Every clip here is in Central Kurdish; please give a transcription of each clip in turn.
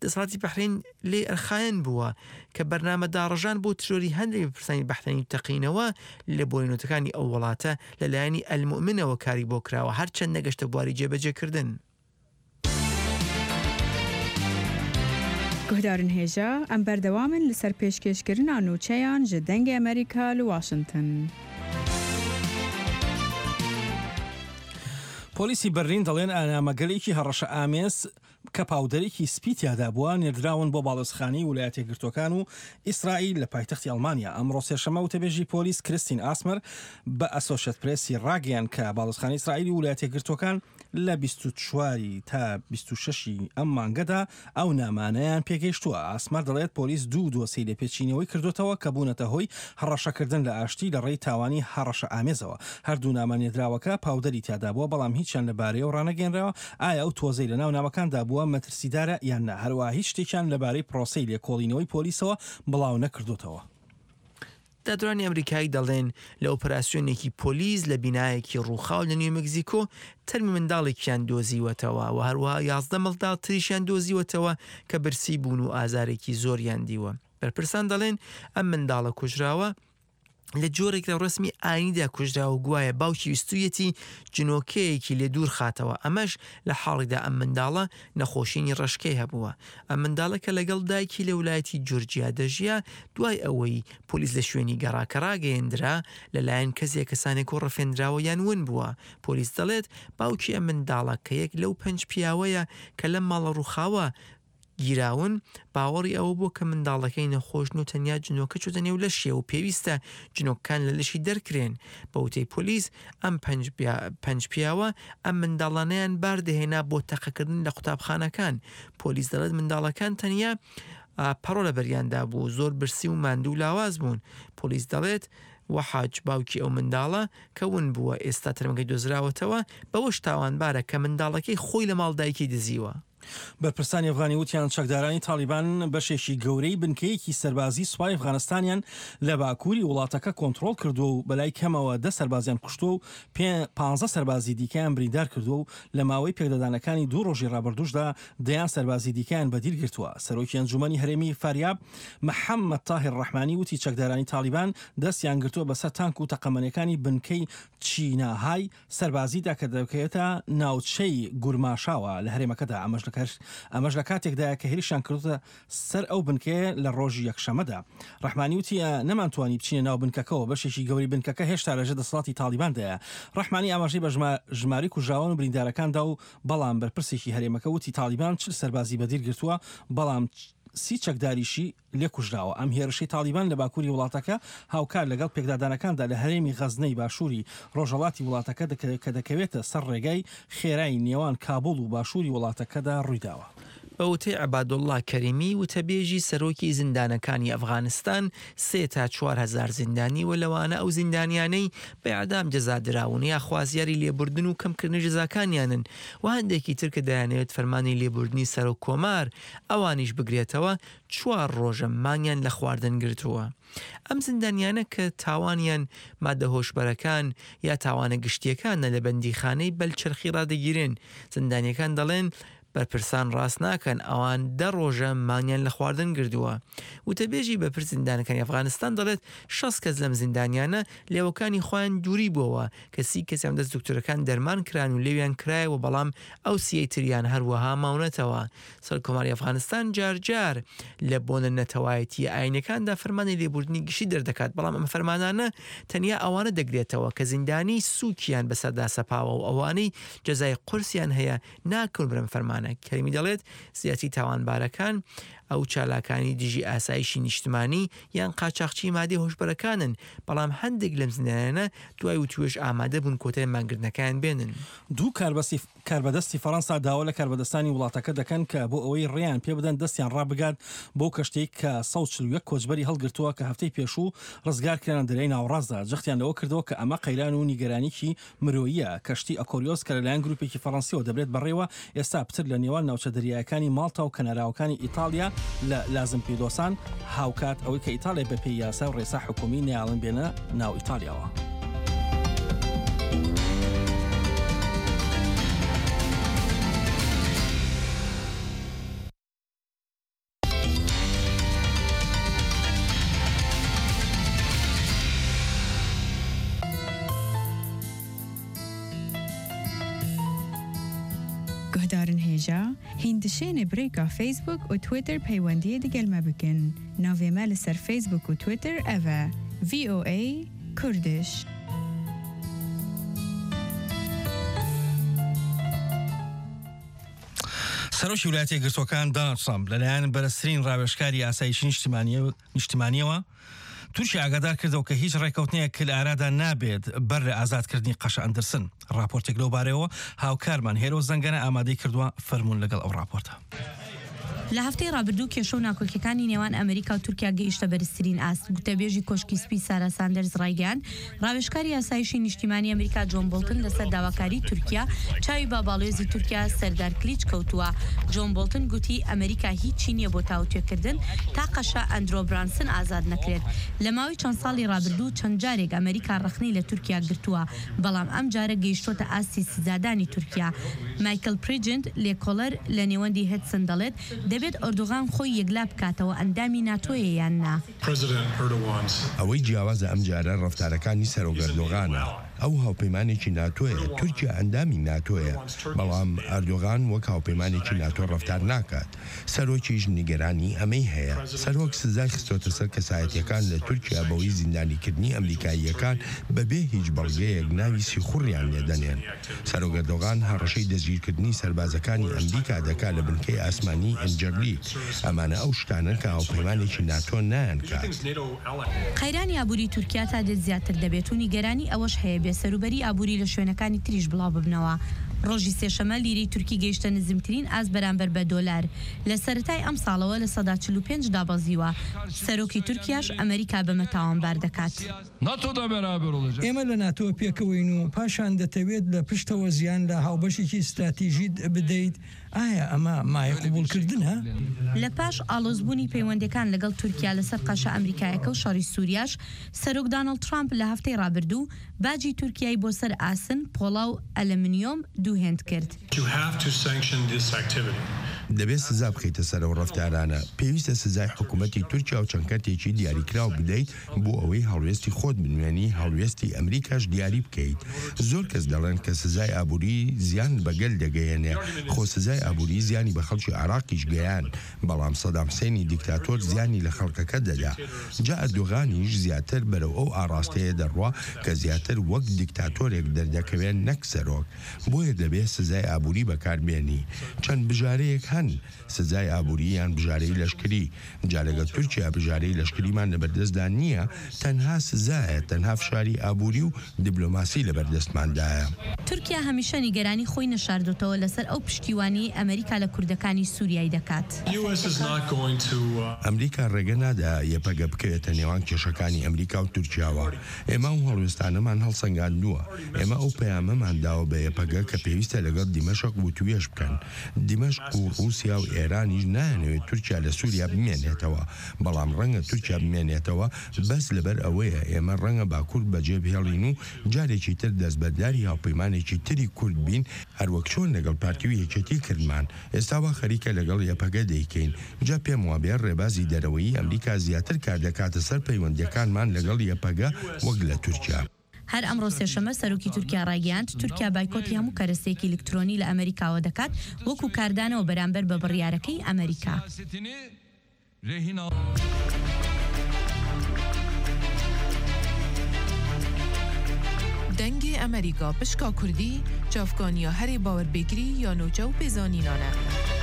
دەسەڵاتی بەحرین لێ ئەرخایەن بووە کە بەرنامە داڕژان بۆ ترۆری هەندێک بەپرسانی بەحرینی تەقینەوە لە بۆرینۆتەکانی ئەو وڵاتە لەلایەنی ئەلمؤمنەوە کاری بۆ کراوە هەرچەند نەگەشتە بواری جێبەجێکردن. گهدارن هێژە ئەم بەردەوامن لەسەر پێشکەشکردنا نوچەیان ji dengê Amerîka li Washington. پۆلیسی بەرلین دەڵێن ئاماگەلێکی هەڕەشە ئامێز کە پاودەرێکی سپی تیادا بووە نێردراون بۆ باڵۆزخانەی ویلایەتە یەکگرتووەکان و ئیسرائیل لە پایتەختی ئەڵمانیا. ئەمڕۆ سێشەمە وتەبێژی پۆلیس کریستین ئاسمەر بە ئەسۆشێت پرێسی ڕاگەیان کە باڵۆزخانەی ئیسرائیلی ویلایەتە یەکگرتووەکان لە 24 تا 26 ئەم مانگەدا ئەو نامانەیان پێگەیشتووە. ئاسمەر دەڵێت پۆلیس دوو دۆسەی لە پێچینەوەی کردوتەوە کە بوونەتە هۆی هەڕەشەکردن لە ئاشتی لە ڕێی تاوانی هەڕەشە ئامێزەوە. هەردوو نامانێدراوەکە پاودەری تیادا بووە بەڵام هیچیان لەبارەیەوە ڕانەگەێنراوە ئایا ئەو تۆزەی لە ناو نامەکاندا بووە مەترسیدارە یان نە. هەروە هیچ شتێکیان لەبارەی پرۆسەی لێکۆڵینەوەی پۆلیسەوە بڵاو نەکردوتەوە. دادوانی ئەمریکایی دەڵێن لە ئۆپەراسیۆنێکی پۆلیس لە بینایەکی ڕووخاو لە نیو مەکزیکۆ تەرمی منداڵێکیان دۆزیوەتەوە و هەروەها 11 منداڵ تریشیان دۆزیوەتەوە کە برسی بوون و ئازارێکی زۆریان دیوە. بەرپرسان دەڵێن ئەم منداڵە کوژراوە لە جۆرێک لە ڕسمی ئاینیدا کوژراوە گوایە باوکی ویستویەتی جنۆکەیەکی لێ دوور خاتەوە. ئەمەش لە حاڵیدا ئەم منداڵە نەخۆشینی ڕشکەی هەبووە. ئەم منداڵە کە لەگەڵ دایکی لە ویلایەتی جۆرجیا دەژیا دوای ئەوەی پۆلیس لە شوێنی گەڕاکە ڕاگەیەندرا لەلایەن کەسێک کەسانێک و ڕەفێنراوە یان ون بووە. پۆلیس دەڵێت باوکی ئەم منداڵە کە یەک لەو 5 پیاوەیە کە لەم ماڵە ڕووخاوە گیراون باوەڕی ئەوە بۆ کە منداڵەکەی نەخۆشن و تەنیا جنۆکە چۆتە نێو لەشیە و پێویستە جنۆکان لە لەشی دەرکرێن. بە وتەی پۆلیس ئەم 5 پیاوە ئەم منداڵانەیان باردەهێنا بۆ تەقەکردن لە قوتابخانەکان. پۆلیس دەڵێت منداڵەکان تەنیا پەڕۆ لە بەریاندا بوو زۆر برسی و ماندوو لاواز بوون. پۆلیس دەڵێت وەحاج باوکی ئەو منداڵە کە ون بووە ئێستا تەرمەگەی دۆزراوەتەوە بەوەش تاوانبارە کە منداڵەکەی خۆی لە ماڵدایکی دزیوە. بەرپرسانی ئەفغانی وتیان چەکدارانی تالیبان بەشێکی گەورەی بنکەیەکی سەربازی سوپای ئەفغانستانیان لە باکووری وڵاتەکە کۆنتڕۆڵ کردو و بەلای کەمەوە 10 سەربازیان کوشتووە و 15 سەربازی دیکەیان بریندار کردووە و لە ماوەی پێکدەدانەکانی 2 ڕۆژی ڕابردوشدا دەیان سەربازی دیکەیان بەدیل گرتووە. سەرۆکی ئەنجومەنی هەرێمی فاریاب محەممەد تاهیر ڕەحمانی وتی چەکدارانی تالیبان دەستیان گرتووە بەسەر تانک و تەقەمەنەکانی بنکەی چیناهای سەربازیدا کە دەکەوێتە ناوچەی گورماشاوە لە هەرێمەکەدا. ئەمەش لە کاتێکدا کە هێرشیان کردوتە سەر ئەو بنکەیە لە ڕۆژی یەکشەمەدا. ڕەحمانی وتی نەمانتوانی بچینە ناو بنکەکەەوە بەشێکی گەوری بنکەکە هێشتا لەژێر دەسەڵاتی تالیباندایە. ڕەحمانی ئاماژەی بە ژماری کوژراون و بریندارەکاندا و بەڵام بەرپرسێکی هەرێمەکە وتی تالیبان 40 سەربازی بەدیر گرتووە بەڵام 30 چەکداریشی لێ کوژراوە. ئەم هێرشەی تالیبان لە باکووری وڵاتەکە هاوکار لەگەڵ پێکدادانەکاندا لە هەرێمی غەزنەی باشووری ڕۆژهەڵاتی وڵاتەکە کە دەکەوێتە سەر ڕێگای خێرایی نێوان کابوڵ و باشووری وڵاتەکەدا ڕوویداوە. بە وتەی عەبادوڵڵا کەریمی وتەبێژی سەرۆکی زیندانەکانی ئەفغانستان 3 تا 4,000 زیندانی و لەوانە ئەو زیندانیانەی بە ئەعدام جەزادراون یا خوازیاری لێبوردن و کەمکردنی جەزاکانیانن و هەندێکی تر کە دەیانەوێت فەرمانی لێبوردنی سەرۆک کۆمار ئەوانیش بگرێتەوە 4 ڕۆژە مانگیان لە خواردن گرتووە. ئەم زیندانیانە کە تاوانیان مادە هۆشبەرەکان یا تاوانە گشتیەکانە لە بەندیخانەی بەلچرخی ڕادەگیرن. زیندانیەکان دەڵێن بەرپرسان ڕاست ناکەن ئەوان 10 ڕۆژە مانگیان لە خواردن گردووە. وتەبێژی بەرپرس زیندانەکانی ئەفغانستان دەڵێت 6 کەس لەم زیندانیانە لێوەکانی خۆیان دووری بووەوە کە 30 کەسیان دەست دکتۆرەکان دەرمان کران و لێویان کرایەوە بەڵام ئەو 30 تریان هەروەها ماونەتەوە. سەرکۆماری ئەفغانستان جار لە بۆنە نەتەوایەتی ئاینەکاندا فەرمانی لێبوردنی گشتی دەردەکات بەڵام ئەم فەرمانانە تەنیا ئەوانە دەگرێتەوە کە زیندانی سووکیان بەسەردا سەپاوە و ئەوانەی جەزای قورسیان هەیە ناکەون برم فەرمان. کەریمی دەڵێت زیاتی تاوانبارەکان ئەو چالاکانی دژی ئاسایشی نیشتمانی یان قاچاقچی مادی هۆشبەرەکانن بەڵام هەندێک لەم زیندانیانە دوای وتوێژ ئامادە بوون کۆتای مانگردنەکان بێنن. دوو کاربەدەستی فەڕەنسا داوا لە کاربەدەستانی وڵاتەکە دەکەن کە بۆ ئەوەی ڕێیان پێ بدەن دەستیان ڕابگات بۆ کەشتێک کە 141 کۆچبەری هەڵگرتووە کە هەفتەی پێشوو ڕزگارکران دەرەی ناوڕازدا. جەختیان لەوە کردەوە کە ئەمە قەیران و نیگەرانێکی مرۆییە. کەشتی ئەکۆریۆس کە لەلایەن گروپێکی فەڕەنسیەوە دەبرێت بەڕێوە ئێستا پتر لە نێوان ناوچە دەریایەکانی ماڵتا و کەناراوەکانی ئیتالیا لە لازمپیدۆسان هاوکات ئەوەی کە ئیتالیا بەپێی یاسا و ڕێسا حکومی نێیاڵن بێنە ناو ئیتالیاوە. هێژە هیندشێنێ برێکا فیسبوک و تویتر پەیوەندیە دەگەلمە بکەن ناوێمە لەسەر فیسبوک و تویتر ئەڤە VOA کوردش. سەرۆکی ویلایەتە یەکگرتووەکان دۆناڵد ترامپ لەلایەن بەرزترین ڕاوێژکاری ئاسایشی نیشتیمانیەوە تورکیا ئاگادار کردەوە کە هیچ ڕێکەوتنەیەک لە ئارادا نابێت بەر لە ئازادکردنی قەشە ئەندرسن. راپۆرتێک لەو بارەوە هاوکارمان هێرۆ زەنگەنە ئامادەی کردووە فەرموون لەگەڵ ئەو راپۆرتە. لە هەفتەی ڕابردوو کێشە و ناکۆکیەکانی نێوان ئەمریکا و تورکیا گەیشتە بەرزترین ئاست. گوتەبێژی کۆشکی سپی سارا ساندەرز ڕایگەیاند ڕاوێژکاری ئاسایشی نیشتیمانی ئەمریکا جۆن بۆڵتن لەسەر داواکاری تورکیا چاوی باڵێزی تورکیا سەردار کلیچ کەوتووە. جۆن بۆڵتن گوتی ئەمریکا هیچی نییە بۆ تاوتوێکردن تا قەشە ئەندرۆ برانسن ئازاد نەکرێت. لە ماوەی چەند ساڵی ڕابردوو چەند جارێک ئەمریکا ڕەخنەی لە تورکیا گرتووە، بەڵام ئەم جارە گەیشتۆتە ئاستی سزادانی تورکیا. مایکل پریجنت لێکۆڵەر لە نێوەندی هێدسن دەڵێت دەبێت ئەردوغان خۆی یەکلا بکاتەوە ئەندامی ناتۆیە یان نا. ئەوەی جیاوازە ئەم جارە ڕەفتارەکانی سەرۆگەردۆغانە. ئەو هاوپەیمانێکی ناتۆیە، تورکیا ئەندامی ناتۆیە، بەڵام ئەردۆغان وەک هاوپەیمانێکی ناتۆ ڕەفتار ناکات. سەرۆکیش نیگەرانی ئەمەی هەیە. سەرۆک سزای خستۆتە سەر کەسایەتیەکان لە تورکیا بەوەی زیندانیکردنی ئەمریکاییەکان بەبێ هیچ بەڵگەیەک ناوی سیخوڕیان لێدەنێن. سەرۆگەردۆغان هەڕەشەی دەستگیرکردنی سەربازەکانی ئەمریکا دەکات لە بنکەی ئاسمانی ئەنجەرلی. ئەمانە ئەو شتانن کە هاوپەیمانێکی ناتۆ نایان کات. قەیرانی ئابووری تورکیا تا دێت زیاتر دەبێت و نیگەرانی ئەوەش هەیە سەروبەری ئابووری لە شوێنەکانی تریش بڵاو ببنەوە. ڕۆژی سێشەمە لیرەی تورکی گەیشتە نزمترین ئاز بەرامبەر بە دۆلار. لە سەرەتای ئەم ساڵەوە لە 45 دابەزیوە. سەرۆکی تورکیاش ئەمریکا بەمە تاوانبار دەکات. ئێمە لە ناتۆ پێکەوەین و پاشان دەتەوێت لە پشتەوە زیان لە هاوبەشێکی استراتیژیت بدەیت. ئایا ئەمە مایە قبولکردنە؟ لە پاش ئاڵۆزبوونی پەیوەندەکان لەگەڵ تورکیا لەسەر قەشە ئەمریکایەکە و شەڕی سووریاش، سەرۆک دۆناڵد ترامپ لە هەفتەی ڕابردوو باجی تورکیای بۆ سەر ئاسن، پۆڵا و ئەلمنیۆم دووهێند کرد. دەبێت سزا بخیتە سەر ئەو ڕەفتارانە. پێویستە سزای حکوومەتی تورکیا و چەند کەرتێکی دیاریکراو بدەیت بۆ ئەوەی هەڵوێستی خۆت بنوێنی، هەڵوێستی ئەمریکاش دیاری بکەیت. زۆر کەس دەڵێن کە سزای ئابووری زیان بەگەل دەگەیەنێ. خۆ سزای ئابووری زیانی بە خەڵکی عێراقیش گەیان، بەڵام سەدام حوسێنی دیکتاتۆر زیانی لە خەڵکەکە دەدا. جا ئەردۆغانیش زیاتر بەرەو ئەو ئاڕاستەیە دەڕوا کە زیاتر وەک دیکتاتۆرێک دەردەکەوێن نەک سەرۆک. بۆیە دەبێت سزای ئابووری بەکاربێنی. چەند بژارەیەک هەن، سزای ئابووری یان بژارەی لەشکری. جارێگە تورکیا بژارەی لەشکریمان لەبەردەستدا نییە، تەنها سزایە، تەنها فشاری ئابووری و دیبلۆماسی لەبەردەستماندایە. تورکیا هەمیشە نیگەرانی خۆی نەشاردوتەوە لەسەر ئەو پشتیوانی ئەمریکا لە کوردەکانی سووریای دەکات. ئەمریکا ڕێگە نادا یەپەگە بکەوێتە نێوان کێشەکانی ئەمریکا و تورکیاوە. ئێمە و هەڵوێستانەمان هەڵسەنگاندووە. ئێمە ئەو پەیامەمان داوە بە یەپەگە کە پێویستە لەگەڵ دیمەشق وتوێژ بکەن. دیمەشق و رووسیا و ئێرانیش نایەنەوێت تورکیا لە سووریا بمێنێتەوە، بەڵام ڕەنگە تورکیا بمێنێتەوە بەس لەبەر ئەوەیە ئێمە ڕەنگە باکوورد بەجێبهێڵین و جارێکی تر دەستبەرداری هاوپەیمانێکی تری کورد بین، هەروەک چۆن لەگەڵ پارتی و یەکێتی کردمان. ئێستا وا خەریکە لەگەڵ یەپەگە دەیکەین. جا پێم وابێ ڕێبازی دەرەوەیی ئەمریکا زیاتر کار دەکاتە سەر پەیوەندیەکانمان لەگەڵ یەپەگە وەک لە تورکیا. هەر ئەمڕۆ سێشەمە سەرۆکی تورکیا ڕایگەیاند تورکیا بایکۆتی هەموو کەرەستەیەکی ئەلکترۆنی لە ئەمریکاوە دەکات وەکو کاردانەوە بەرامبەر بە بڕیارەکەی ئەمریکا. دەنگی ئەمریکا پشکا کوردی چاوکانیا هەرێ باوەربێگری یا نۆچە و پێزانینانە.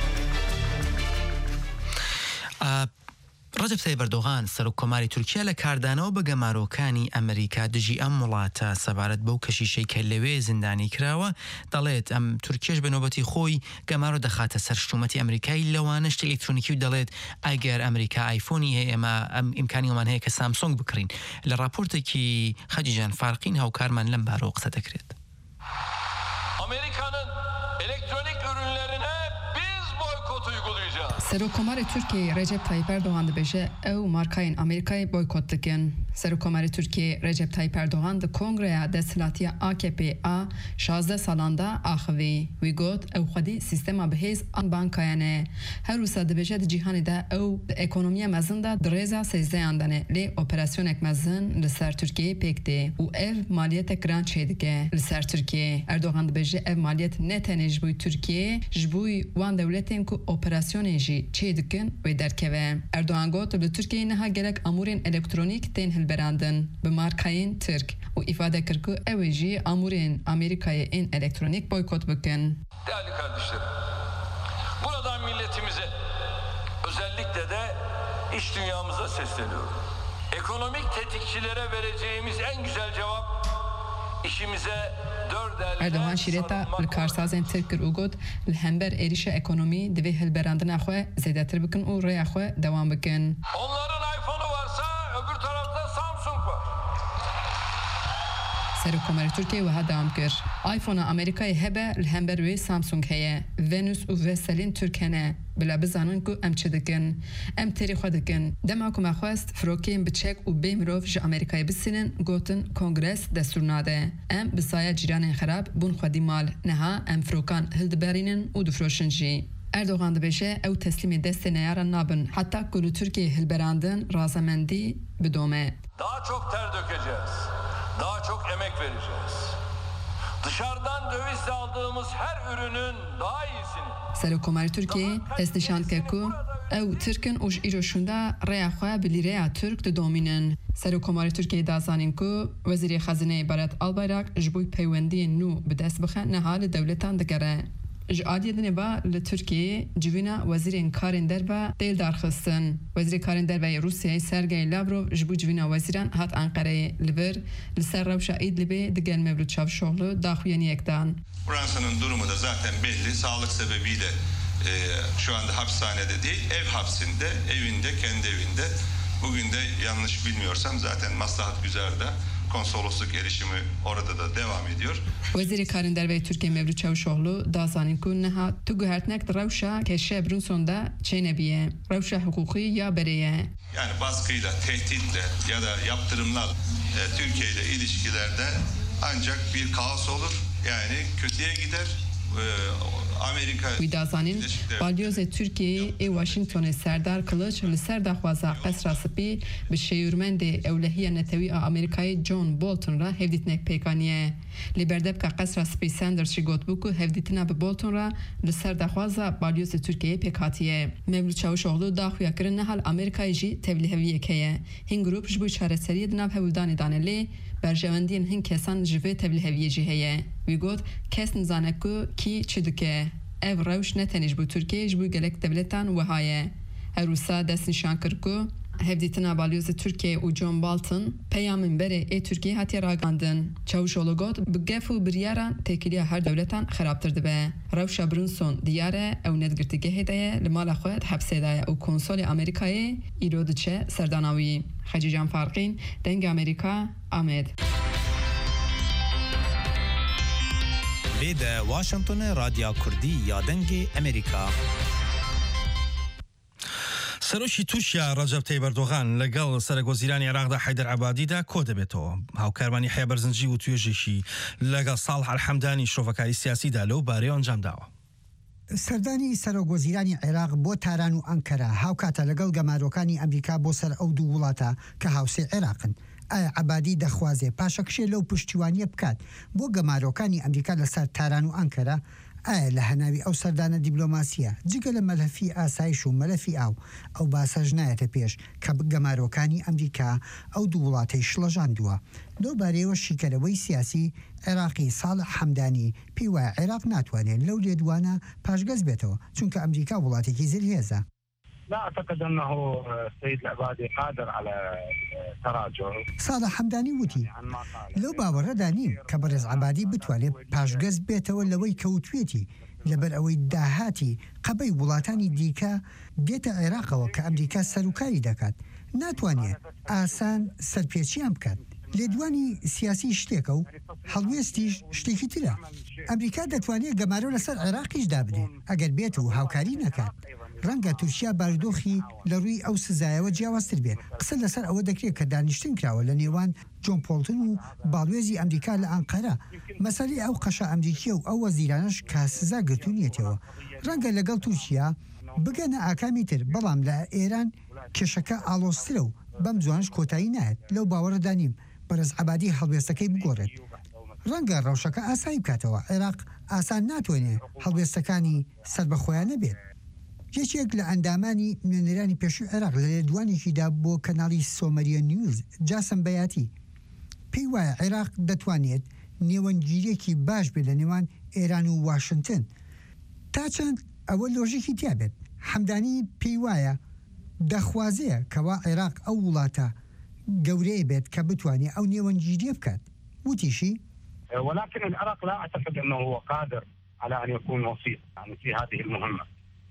ڕەجەب تایب ئەردۆغان سەرۆک کۆماری تورکیا لە کاردانەوە بە گەمارۆکانی ئەمریکا دژی ئەم وڵاتە سەبارەت بەو کەشیشەی کە لەوێ زیندانی کراوە دەڵێت ئەم تورکیش بە نۆبەتی خۆی گەمارۆ دەخاتە سەر شتومەتی ئەمریکای لەوانە شتێک ئەلکترۆنیکی و دەڵێت ئەگەر ئەمریکا ئایفۆنی هەیە ئێمە ئەم ئیمکانیمان هەیە کە سامسۆنگ بکڕین. لە راپۆرتێکی خەدیجان فارقین هاوکارمان لەم بارەوە قسە دەکرێت. Serokkomarê Tirkiyeyê Recep Tayyip Erdoğan dibêje ew markayên Amerîkayê boykot dikin. Serokkomarê Tirkiye Recep Tayyip Erdogan di Kongreya Desthilatîya AKP-a 16 salan da axivî. Wî got ew xwedî sîstema bihêz an bankayan e. Her wisa dibêje di cîhanê de ew di ekonomiya mezin de di rêza sêzdeyan dane lê operasyonek mezin li ser Tirkiyeyê pêk tê û ev maliyetek giran çê dike li ser Tirkiye. Erdogan dibêje ev maliyet ne tenê ji bo Tirkiye ji bo wan dewletên ku operasyonên jî çê dikin wê derkeve. Erdogan got li Tirkiyeyê niha gelek amûrên elektronîk tên hilberandin bi markayên Tirk û îfade kir ku ew ê jî amûrên Amerîkayê ên elektronîk boykot bikin. Değerli kardeşlerim, buradan milletimize, özellikle de iş dünyamıza sesleniyorum. Ekonomik tetikçilere vereceğimiz en güzel cevap işimize dört elde Erdogan şîreta li karsazên Tirk kir û got li hember êrişa ekonomî divê hilberandina xwe zêdetir bikin û rêya xwe dewam bikin. Onların iPhone'u varsa öbür tarafta Samsung var. Serokkomarê Tirkiye wiha dewam kir. iPhone-a Amerîkayê hebe li hember wê Samsung heye. Venus û Veselên Türk hene. Bila bizanin ku em çi dikin. Em têrê xwe dikin. Dema ku me xwest firokeyên biçek û bê mirov ji Amerîkayê bisînin gotin Kongres destûr nade. Em bi saya cîranên xerab bûn xwedî mal. Niha em firokan hildiberînin û difroşin jî. Erdogan dibêje ew teslîmê destê neyaran nabin. Heta ku li Tirkiyeyê hilberandin razamendî bidome. Daha çok ter dökeceğiz. Daha çok emek vereceğiz. Dışarıdan dövizle aldığımız her ürünün daha iyisini. Serokkomarê Tirkiye dest nîşan kir ku ew Tirkin û ji îro şûnda rêya xwe bi lîreya Tirk didomînin. Serokkomarê Tirkiyeyê da zanîn ku Wezîrê Xezineyê Berat Albayrak ji bo peywendiyên nû bi dest bixe niha li dewletan digere. Ji aliyê dinê ba li Tirkiyeyê civîna wezîrên karên derve têl darxistin. Wezîrê karên derveyê Rusyayê Sergey Lavrov ji bo civîna wezîran hat Enqereyê li vir li ser rewşa Îdlibê di gel Mevlût Çavuşoğlu daxuyaniyek dan. Fransa'nın durumu da zaten belli. Sağlık sebebiyle şu anda hapishanede değil, ev hapsinde, evinde, kendi evinde. Bugün de yanlış bilmiyorsam zaten Maslahat Güzer'de konsolosluk erişimi orada da devam ediyor. Wezîrê karên derveyê Tirkiye Mevlût Çavuşoğlu da zanîn ku niha tu guhertinek di rewşa keşe Brunsson'da çê nebiye. Rewşa hukukî ya berê ye. Yani baskıyla, tehditle ya da yaptırımlarla Türkiye ile ilişkilerde ancak bir kaos olur. Yani kötüye gider. Amerika Wî da zanîn balyozê Tirkiyeyê ê Washingtonê Serdar Kılıç li ser daxwaza qesra spî bi şêwirmendê ewlehiya netewî a Amerîkayê John Bolton ra hevdîtinek pêkaniye. Li berdebka qesra spî Sanders jî gotbû ku hevdîtina bi Bolton ra li ser daxwaza balyozê Tirkiyeyê pêk hatiye. Mevlût Çavuşoğlu daxuya kirin nihal Amerîkayê jî tevlîheviyek heye. Hin grûp ji bo çareseriyê di nav hewldanê dane lê berjewendiyên hin kesan ji vê tevlîheviyê jî heye. Wî got kes nizane ku kî çi dike. Ev rewş ne tenê ji bo Tirkiyeyê ji bo gelek devletan wiha ye. Her wisa dest nîşan kir ku hevdîtina balyozê Tirkiyeyê û John Bolton peya minberê ê Tirkiyeyê hatiye ragandin. Çavuşoğlu got bi gef û biryaran têkiliya her devletan xerabtir dibe. Rewşa Brunson diyar e ew nedgirtîgehê de ye li mala xwe hepsê da ye û konsolê Amerîkayê îro diçe serdana wî. Xecîcan Farqîn, Dengê Amerîka, Amed. Vê de Washingtonê Radya Kurdî ya Dengê Amerîka. سەرۆکی تورکیا ڕەجەب تەیب ئەردۆغان لەگەڵ سەرۆکوەزیرانی عێراقدا حەیدەر عەبادیدا کۆ دەبێتەوە. هاوکارمانی حەیە بەرزنجی و توێژێکی لەگەڵ ساڵح الحەمدانی شۆڤەکاری سیاسیدا لەو بارەیەوە ئەنجام داوە. سەردانی سەرۆکوەزیرانی عێراق بۆ تاران و ئەنکەرە هاوکاتە لەگەڵ گەمارۆکانی ئەمریکا بۆ سەر ئەو دوو وڵاتە کە هاوسێ عێراقن. ئایا عەبادی دەخوازێ پاشەکشێ لەو پشتیوانیە بکات بۆ گەمارۆکانی ئەمریکا لەسەر تاران و ئەنکەرە؟ ئایا لە هەناوی ئەو سەردانە دیبلۆماسیە جگە لە مەلەفی ئاسایش و مەلەفی ئەو باسەژ نایەتە پێش کە گەمارۆکانی ئەمریکا ئەو دوو وڵاتەی شڵەژاندووە. لەو بارەیەوە شیکەرەوەی سیاسی عێراقی ساڵح حەمدانی پێی وایە عێراق ناتوانێت لەو لێدوانە پاشگەز بێتەوە چونکە ئەمریکا وڵاتێکی زلهێزە. لا أعتقد أنه السيد العبادي قادر على تراجع. صالح حمدانی وتی لەو باوەڕەدا نیم کە بەڕێز عەبادی بتوانێت پاشگەز بێتەوە لەوەی کەوتوێتی لەبەر ئەوەی داهاتی قەبەی وڵاتانی دیکە بێتە عێراقەوە کە ئەمریکا سەرۆکاری دەکات. ناتوانێت ئاسان سەرپێچیان بکات. لێدوانی سیاسی شتێکە و هەڵوێستیش شتێکی ترە. ئەمریکا دەتوانێت گەمارۆ لەسەر عێراقیش دابنێ ئەگەر بێت و هاوکاری نەکات. ڕەنگە تورکیا بارودۆخی لە ڕووی ئەو سزایەوە جیاوازتر بێت. قسە لەسەر ئەوە دەکرێت کە دانیشتن کراوە لە نێوان جۆن بۆڵتن و باڵێزی ئەمریکا لە ئەنقەرە. مەسەلەی ئەو قەشە ئەمریکیە و ئەو وەزیرانش کا سزا گرتوونیەتەوە. ڕەنگە لەگەڵ تورکیا بگەنە ئاکامی تر، بەڵام لە ئێران کێشەکە ئاڵۆسترە و بەم جوانش کۆتایی نایەت. لەو باوەڕدا نیم بەرز عەبادی هەڵوێستەکەی بگۆڕێت. ڕەنگە ڕەوشەکە ئاسایی بکاتەوە. عێراق ئاسان ناتوانێ هەڵوێستەکانی سەربەخۆیانە بێت. یەکێک لە ئەندامانی نوێنەرانی پێشووی عێراق لە لێدوانێکیدا بۆ کەناڵی سۆمەریە نیوز جاسم بەیاتی پێی وایە عێراق دەتوانێت نێوەنگیرێکی باش بێت لە نێوان ئێران و واشنگتن تا چەند ئەوە لۆژیکی تیا بێت. حەمدانی پێی وایە دەخوازەیە کەوا عێراق ئەو وڵاتە گەورەیە بێت کە بتوانێت ئەو نێوەنگیریە بکات. وتیشی ولكن العراق لا أعتقد أنه هو قادر على أن يكون وسيط يعني في هذه المهمة.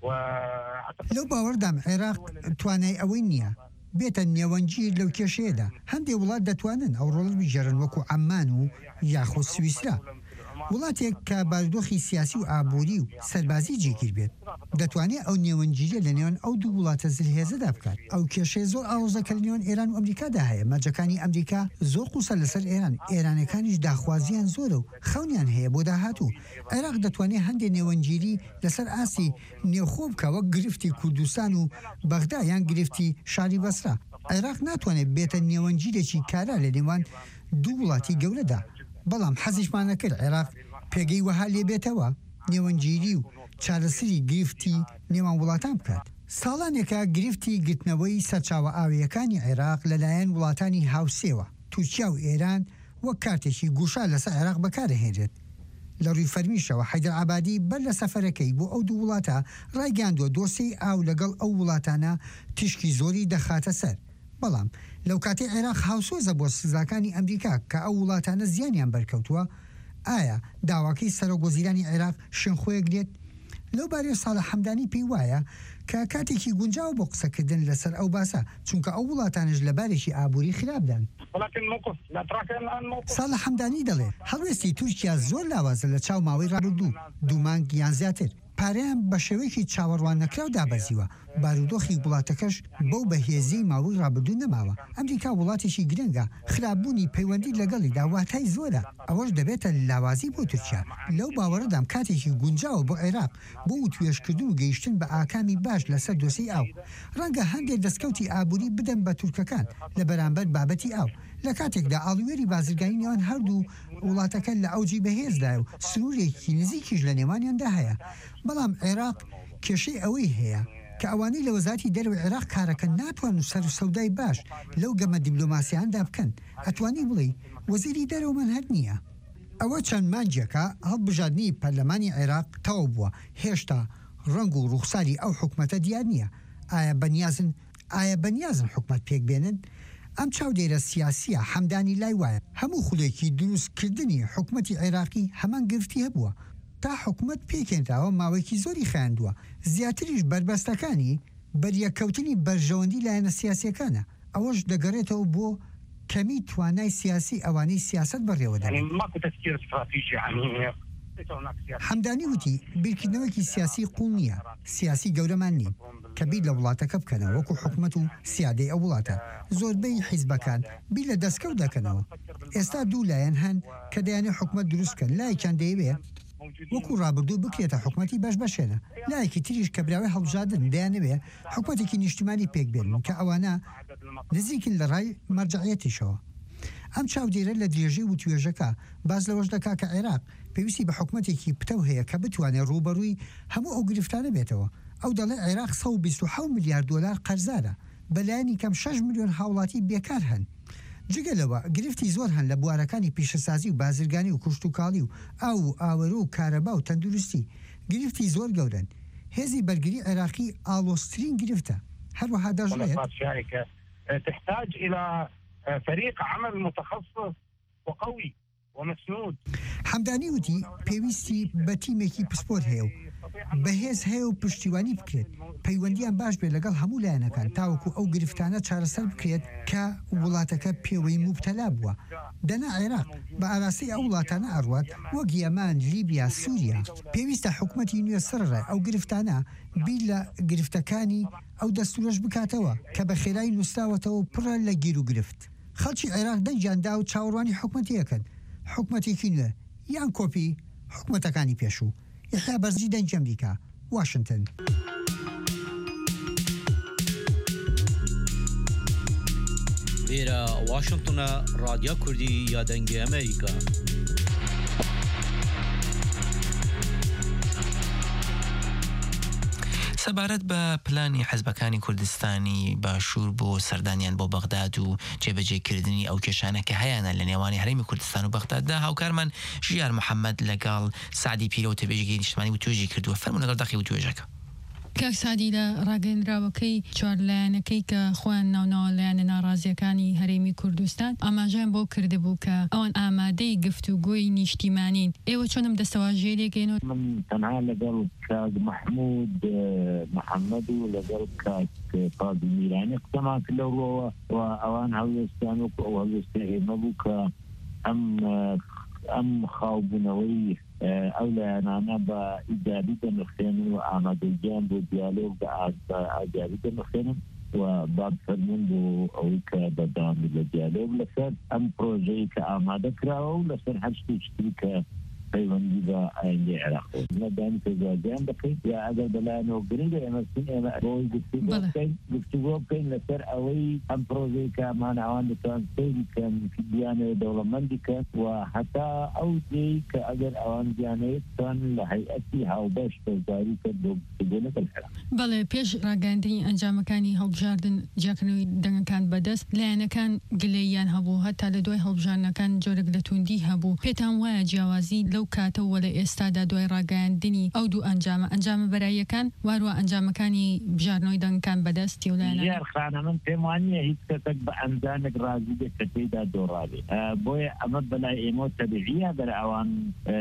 لەو باوەڕدام عێراق توانای ئەوەی نییە بێتە نێوەنگیر لەو کێشەیەدا. هەندێک وڵات دەتوانن ئەو ڕۆڵ بژێرن وەکو عەمان و یاخود سویسرا. وڵاتێک کە بارودۆخی سیاسی و ئابووری و سەربازی جێگیر بێت دەتوانێت ئەو نێوەنگیریە لە نێوان ئەو دوو وڵاتە زلهێزەدا بکات. ئەو کێشەیە زۆر ئاڵۆزەکە لە نێوان ئێران و ئەمریکادا هەیە. مەرجەکانی ئەمریکا زۆر قوسە لەسەر ئێران. ئێرانەکانیش داخوازیان زۆرە و خەونیان هەیە بۆ داهاتوو. عێراق دەتوانێت هەندێک نێوەنگیری لەسەر ئاسی نێوخۆ بکەوە گرفتی کوردستان و بەغدا یان گرفتی شاری بەسرا. عێراق ناتوانێت بێتە نێوەنگیرێکی کارا لە نێوان دوو وڵاتی گەورەدا. بەڵام حەزیشمان نەکرد عێراق پێگەی وەها لێ بێتەوە نێوەنگیری و چارەسەری گرفتی نێوان وڵاتان بکات. ساڵانێکە گرفتی گرتنەوەی سەرچاوە ئاویەکانی عێراق لەلایەن وڵاتانی هاوسێوە تورکیا و ئێران وەک کارتێکی گوشا لەسەر عێراق بەکارهێنرێت. لە ڕووی فەرمیشەوە حەیدەر عەبادی بەر لە سەفەرەکەی بۆ ئەو دوو وڵاتە ڕایگەاندووە دۆسەی ئاو لەگەڵ ئەو وڵاتانە تشکی زۆری دەخاتە سەر. بەڵام لەو کاتێ عێراق هاوسۆزە بۆ سزاکانی ئەمریکا کە ئەو وڵاتانە زیانیان بەرکەوتووە، ئایا داواکەی سەرۆکوەزیرانی عێراق شوێنخۆیەک لەو بارەی ساڵح حەمدانی پێی وایە کە کاتێکی گونجاو بۆ قسەکردن لەسەر ئەو باسە چونکە ئەو وڵاتانش لە بارێکی ئابووری خراپدان. ساڵح حەمدانی دەڵێ هەڵوێستی تورکیا زۆر لاوازە لە چاو ماوەی ڕابردوو دوو مانگ یان زیاتر. پارەیان بە شێوەیەکی چاوەڕوان نەکراو دابەزیوە. بارودۆخی وڵاتەکەش بەو بەهێزی ماوەی ڕابردوو نەماوە. ئەمریکا وڵاتێکی گرنگە، خراپبوونی پەیوەندی لەگەڵی داواتای زۆرە. ئەوەش دەبێتە لاوازی بۆ تورکیا. لەو باوەڕدام کاتێکی گونجاوە بۆ عێراق بۆ توێشکردن و گەیشتن بە ئاکامی باش لەسەر دۆسەی ئاو. ڕەنگە هەندێک دەستکەوتی ئابووری بدەن بە تورکەکان لە بەرامبەر بابەتی ئاو. لە کاتێکدا ئاڵوێری بازرگانی نێوان هەردوو وڵاتەکە لە ئەوجی بەهێزدایە و سنوورێکی نزیکیش لە نێوانیاندا هەیە. بەڵام عێراق کێشەی ئەوەی هەیە کە ئەوانەی لە وەزارەتی دەرەوەی عێراق کارەکە ناتوان و سەر و سەودای باش لەو گەمە دیبلۆماسیاندا بکەن. ئەتوانی بڵێ وەزیری دەرەوەمان هەر نییە. ئەوە چەند مانجێکە هەڵبژاردننی پەرلەمانی عێراق تەواو بووە. هێشتا ڕنگ و ڕوخساری ئەو حکومەتە دیار نییە. ئایا بەنیازن حکومەت پێک بێنن؟ ئەم چاودێرە سیاسیە حەمدانی لای وایە هەموو خولێکی دروستکردنی حکومەتی عێراقی هەمان گرفتی هەبووە. تا حکومت پێکێنراوە ماوەیەکی زۆری خایاندووە. زیاتریش بربەستەکانی بەریەکەوتنی بەرژەوەندی لایەنە سیاسیەکانە. ئەوەش دەگەڕێتەوە بۆ کەمی توانای سیاسی ئەوانەی سیاست بەڕێوەدا. حەمدانی وتی بیرکردنەوەکی سیاسی قوڵ نییە. سیاسی گەورەمان نین کە بیر لە وڵاتەکە بکەنەوە وەکو حکومەت و سیادەی ئەو وڵاتە. زۆربەی حیزبەکان بیر لە دەستکەوت دەکەنەوە. ئێستا دوو لایەن هەن کە دەیانێت حکومەت دروستکەن. لایەکیان دەیەوێت وەکو ڕابردوو بکرێتە حکومەتی باش بەشێنە. لایەکی تریش کە براوی هەڵبژاردن دەیانەوێ حکومەتێکی نیشتیمانی پێک بێنن کە ئەوانە نزیکن لە ڕای مەرجعیەتیشەوە. ئەم چاودێرە لە درێژەی و توێژەکە باز لەوەش دەکا کە عێراق پێویستی بە حکومەتێکی پتەو هەیە کە بتوانێت ڕوبەڕووی هەموو ئەو گرفتانە بێتەوە. ئەو دەڵێ عێراق 127 میلیارد دلار قەرزارە. بەلایانی کەم 6 میلیۆن هاوڵاتی بێکار هەن. جگەلەوە گرفتی زۆر هەن لە بوارەکانی پیشەسازی و بازرگانی و کوشتتوکاڵی و ئاو و ئاوەرە و کارەبا و تەندروستی. گرفتی زۆر گەورن. هێزی بەرگری عێراقی ئاڵۆسترین گرفتە. هەروەها دەژڵێت تحتاج إلى فريق عمل متخصص وقوي ومسنود. حەمدانی وتی پێویستی بە تیمێکی پسپۆر هەیە و بەهێز هەیە و پشتیوانی بکرێت پەیوەندیان باش بێت لەگەڵ هەموو لایەنەکان تاوەکو ئەو گرفتانە چارەسەر بکرێت کە وڵاتەکە پێوەی مبتەلا بووە دەنا عێراق بە ئاراستی ئەو وڵاتانە ئەڕوات وەک یەمان لیبیا سووریا پێویستە حکوومەتی نوێ سڕڕێ ئەو گرفتانە بیر لە گرفتەکانی ئەو دەستورەش بکاتەوە کە بە خێرایی نووسراوەتەوە پڕە لە گیر و گرفت خەڵکی عێراق دەنجاندا و چاوەڕوانی حکوومەتیەکەن حکوومەتێکی نوێ یان کۆپی حکوومەتەکانی پێشوو یحیا بەرزی دەنگی ئەمریکا واشنگتن وێرە واشنگتنە رادیۆ کوردی یا دەنگی ئەمریکا سەبارەت بە پلانی حەزبەکانی کوردستانی باشوور بۆ سەردانیان بۆ بەغداد و جێبەجێکردنی ئەو کێشانە کە هەیەە لە نێوانی هەرێمی کوردستان و بەغداددا هاوکارمان ژیار محەممەد لەگەڵ سعدی پیرە و تەبێژگەی نیشتمانی و توێژی کردووە فەرموو لەگەڵ دەقی و توێژەکە کاک سادی لە ڕاگەیەنراوەکەی چوارلایەنەکەی کە خۆیان ناوناوە لایەنە ناڕازیەکانی هەرێمی کوردستان ئاماژیان بۆ کردبوو کە ئەوان ئامادەی گفتوگۆی نیشتیمانین ئێوە چۆنم دەستەواژێرێکێنەوە من تەنها لەگەڵ کاک محمود محەممەد و لەگەڵ کاک قازی میرانی قسەمان کردەوە و ئەوان هەڵوێستیان وەکو ئەو هەڵوێستی ئێمە بوو کە ئەم خاوبوونەوەی ئەو لایەنانە بە ئیجابی دەمەخێنن و ئامادەییان بۆ دیالۆگ بە ئاجابی دەمەخێنن و بابفەرمون بۆ ئەوەی کە بەدامی لە دیالۆگ لەسەر ئەم پرۆژەی کە ئامادە کراوە و لەسەر هەر شتێکی کە پەیوەندی بە ئایندی عێراق نەدانی پێزوازیان بکەیت یا ئەگەر بەلایەنەوە گرنگە ئێمە بۆی گفتوگۆ بکەین لەسەر ئەوەی ئەم پرۆژەی کە ئەمان ئەوان دەتوان سەیری بکەن دیانەوە دەوڵەمەندی کەن و هەتا ئەو دێی کە ئەگەر ئەوان دیانەیە بتوان لە هەیئەتی هاوبەش پێزداری کرد بۆ گفتوگۆ لەگەڵ عێراق بەڵێ پێش ڕاگەاندنی ئەنجامەکانی هەڵبژاردن جیاکردنەوەی دەنگەکان بەدەست لایەنەکان گلەییان هەبوو هەتا لە دوای هەڵبژاردنەکان جۆرێک لە توندی هەبوو پێتان وایە جیاوازی لەو کاتەوە لە ئێستادا دوای ڕاگەاندنی ئەو دوو ئەنجامە بەراییەکان واروە ئەنجامەکانی بژاردنەوەی دەنگەکان بەدەستی و لایەنە خانە من پێم وانییە هیچ کەسێک بە ئەنجامێک ڕازی بێت کە تێیدا دۆڕابێت بۆیە ئەمە بەلای ئێمە تەبیعیە بەر ئەوان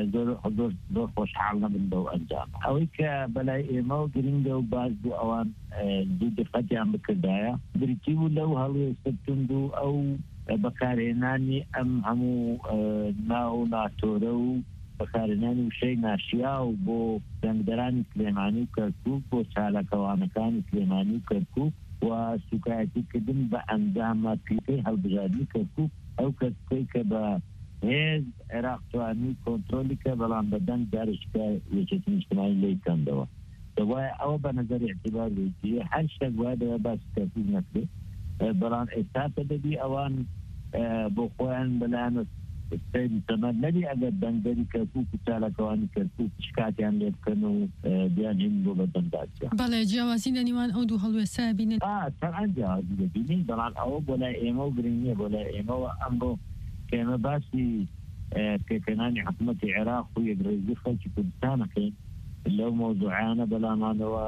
زۆر خۆشحاڵ نەبن بەو ئەنجام ئەوەی کە بەلای ئێمە و گرنگە و باز بوو ئەوان دوو دقەتیان بکردایە بریتی بوو لەو هەڵوێستتون و ئەو بەکارهێنانی ئەم هەموو ناو ناتۆرە و بەکارهێنانی وشەی ناشیا و بۆ دەنگدەرانی سلێمانی و کەرکووک بۆ چالەکەوانەکانی سلێمانی و کەرکووک و سوکایەتیکردن بە ئەنجامە پیکەی هەڵبژاردنی کەرکووک ئەو کەسەی کە بە هێز عێراق توانی کۆنترۆلی کە بەڵام بە دەنگ دارشکە یەکێتی نیشتیمانی لێی کەندەوە دەوایە ئەوە بە نەزەر اعتیبار بێتی هەر شتێک وایە دەوێت باسی تەرتیب نەکرێت بەڵام ئێستا دەبی ئەوان بۆ خۆیان بەلایەنە سەیری تەمەەن نەبی ئەگەر دەنگدەری کەرکووک و چالەکەوانی کەرکووک شکاتیان لێ بکەن و بیان هین بۆ بە دەنگداچە بەڵێ جیاوازی لە نێوان ئەو دوو هەڵوێستە بینن تەنان جیاوازی دەبینین بەڵام ئەوە بۆ لای ئێمە و گرنگ نییە بۆ لای ئێمەوە ئەمڕۆ کە ئێمە باسی پێکەنانی حکوومەتی عێراق و یەکڕێزی خەڵکی کوردستانەکەین لەو مۆزوعانە بەلامانەوە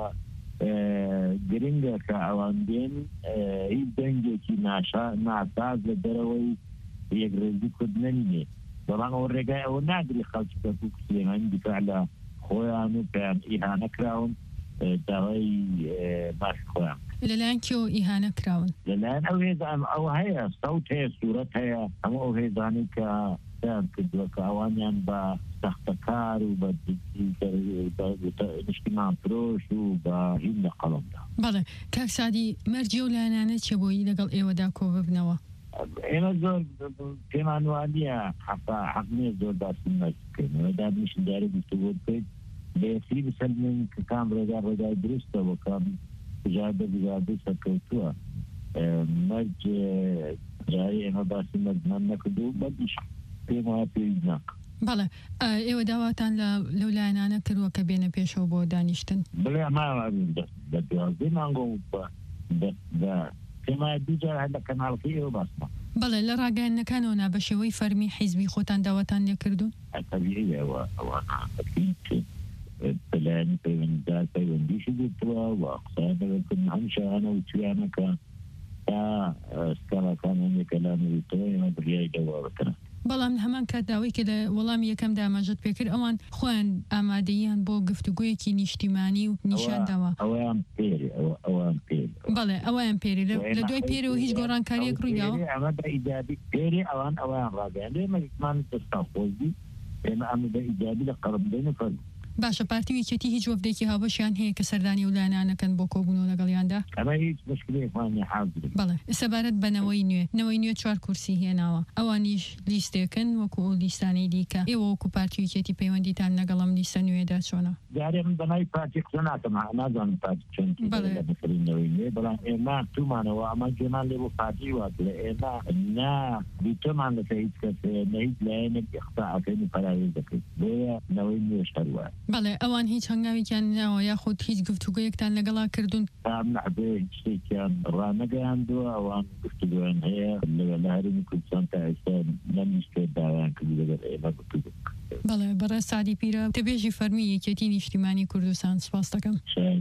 گرنگە کە ئەوان دێن هیچ دەنگێکی ناساز لە دەرەوەی یەکڕێزی کورد نەنینێ بەڵام ئەوە ڕێگای ئەوە ناگری خەڵکی کەرکووک و سلێمانی دیفاع لە خۆیان و پێیان ئیهانە کراون داوای باش خۆیان لەلایەن کێوە ئیهانە کراون لەلایەن ئەو هێزان ئەو هەیە سەوت هەیە سوورەت هەیە هەموو ئەو هێزانی کە کردووە کە ئەوانیان بە سەختەکار و بە نیشتیمان فرۆش و بە هین لە قەڵەمدا بەڵێ کاک سادی مەرجێ و لایەنانە چێ بۆی لەگەڵ ئێوەدا کۆ ببنەوە ئێمە زۆر پێمان وانییە حەقنێ زۆر باسی مەرجکردنەوە دابنیشتداری گفتوگۆ بکەیت بەیەکتری بسەلمێن کە کام ڕێگای دروستەوە کام بژاردە سەرکەوتووە مەرج جاری ئێمە باسی مەرجمان نەکردو بەدیش پێم وایە پێویست ناکە بەڵێ ئێوە داواتان لەو لایەنانە کردووە کە بێنە پێشەوە بۆ دانیشتن بڵێ ئەمە بە دوازدەی مانگۆ بە پێمایە دووجار هەر لە کەناڵەکەی ئێوە باسمە بەڵێ لە ڕاگەیەنەکانەوە بە شێوەی فەرمی حیزبی خۆتان داواتان لێ کردوون تەبیعیەوە ئەوان پلانی پەیوەندیدار پەیوەندیشی گرتووە و قسەیان دەکردن هەم شایانە و تویانەکە تا سکاڵەکان هەندێکە لا نوویستەوە ئێمە بڕیای دەوا بکەن بەڵام هەمان کات داوای کە لە وەڵامی یەکەم داماژت پێکرد ئەوان خۆیان ئامادەیان بۆ گفتوگویەکی نیشتیمانی و نیشانداوە بەڵێ ئەویان پێری لە دوای پێرەوە هیچ گۆڕانکاریەک ڕوویداوە ئەمە بە ئیجابی پێری ئەوان ڕاگەیان لێمەمان دەستا خۆزی ئێمە ئەمە بە ئیجابی لە قەڵمدەین فەرم باشە پارتی ویکێتی هیچ وەفدێکی هاوبەشیان هەیە کە سەردانی و لایەنانەکەن بۆ کۆبوونەوە لەگەڵیاندا ئەمە هیچ مشکلێکمانی حاضر بەڵێ سەبارەت بە نەوەی نوێ 4 کورسی هێناوە ئەوانیش لیستێکن وەکو لیستانەی دیکە ئێوە وەکو پارتی ویکێتی پەیوەندیتان لەگەڵم لیستە نوێدا چۆنە جارێ من بەناوی پارتی قسە ناکەم نازانم پارتی چۆن بەخرینەوەی نوێ بەڵام ئێمە تومانەوە ئەمە گوێمان لێ بۆ پارتی واتە ئێمە نا بیتۆمان لەسەر هیچ کەس نەهیچ لایەنێک ئیختاعەکەین و پەراوێز دەکەیت بۆیە نەوەی نوێش هەروە بەڵێ ئەوان هیچ هەنگاوێکیان ناوە یاخود هیچ گفتوگویەکتان لەگەڵا کردوون نەحبێ شتێکیان ڕانەگەیاندووە ئەوان گفتوگویان هەیە لە هەرمی کوردستان تا ئێستا نەمیشتێ داوایان کردی لەگەڵ ئێمە گفتوگو بەڵێ بەڕێز سادی پیرە تەبێژی فەرمی یەکێتی نیشتیمانی کوردستان سپاس دەکەم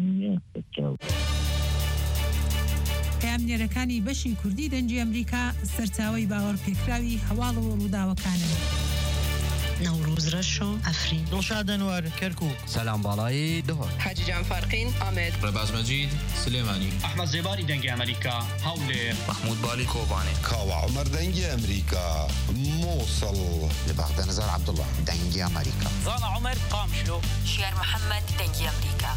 پامنێرەکانی بەشی کوردی دەنجی ئەمریکا سەرچاوی باوەڕ پێکراوی هەواڵەوە ڕووداوەکانن نوروز رشو افرین دڵشاد ئەنوەر کەرکووک سەلام باڵایی دهۆر حاجی جان فارقین ئامێد ڕێباز مەجید سلێمانی ئەحمەد زێباری دەنگی ئەمریکا هەولێر محمود بالی کۆبانێ کاوە عومەر دەنگی ئەمریکا مووسڵ لباغداد نزار عبدالله دەنگی ئەمریکا زانا عومەر قامشلو شیار محەممەد دەنگی ئەمریکا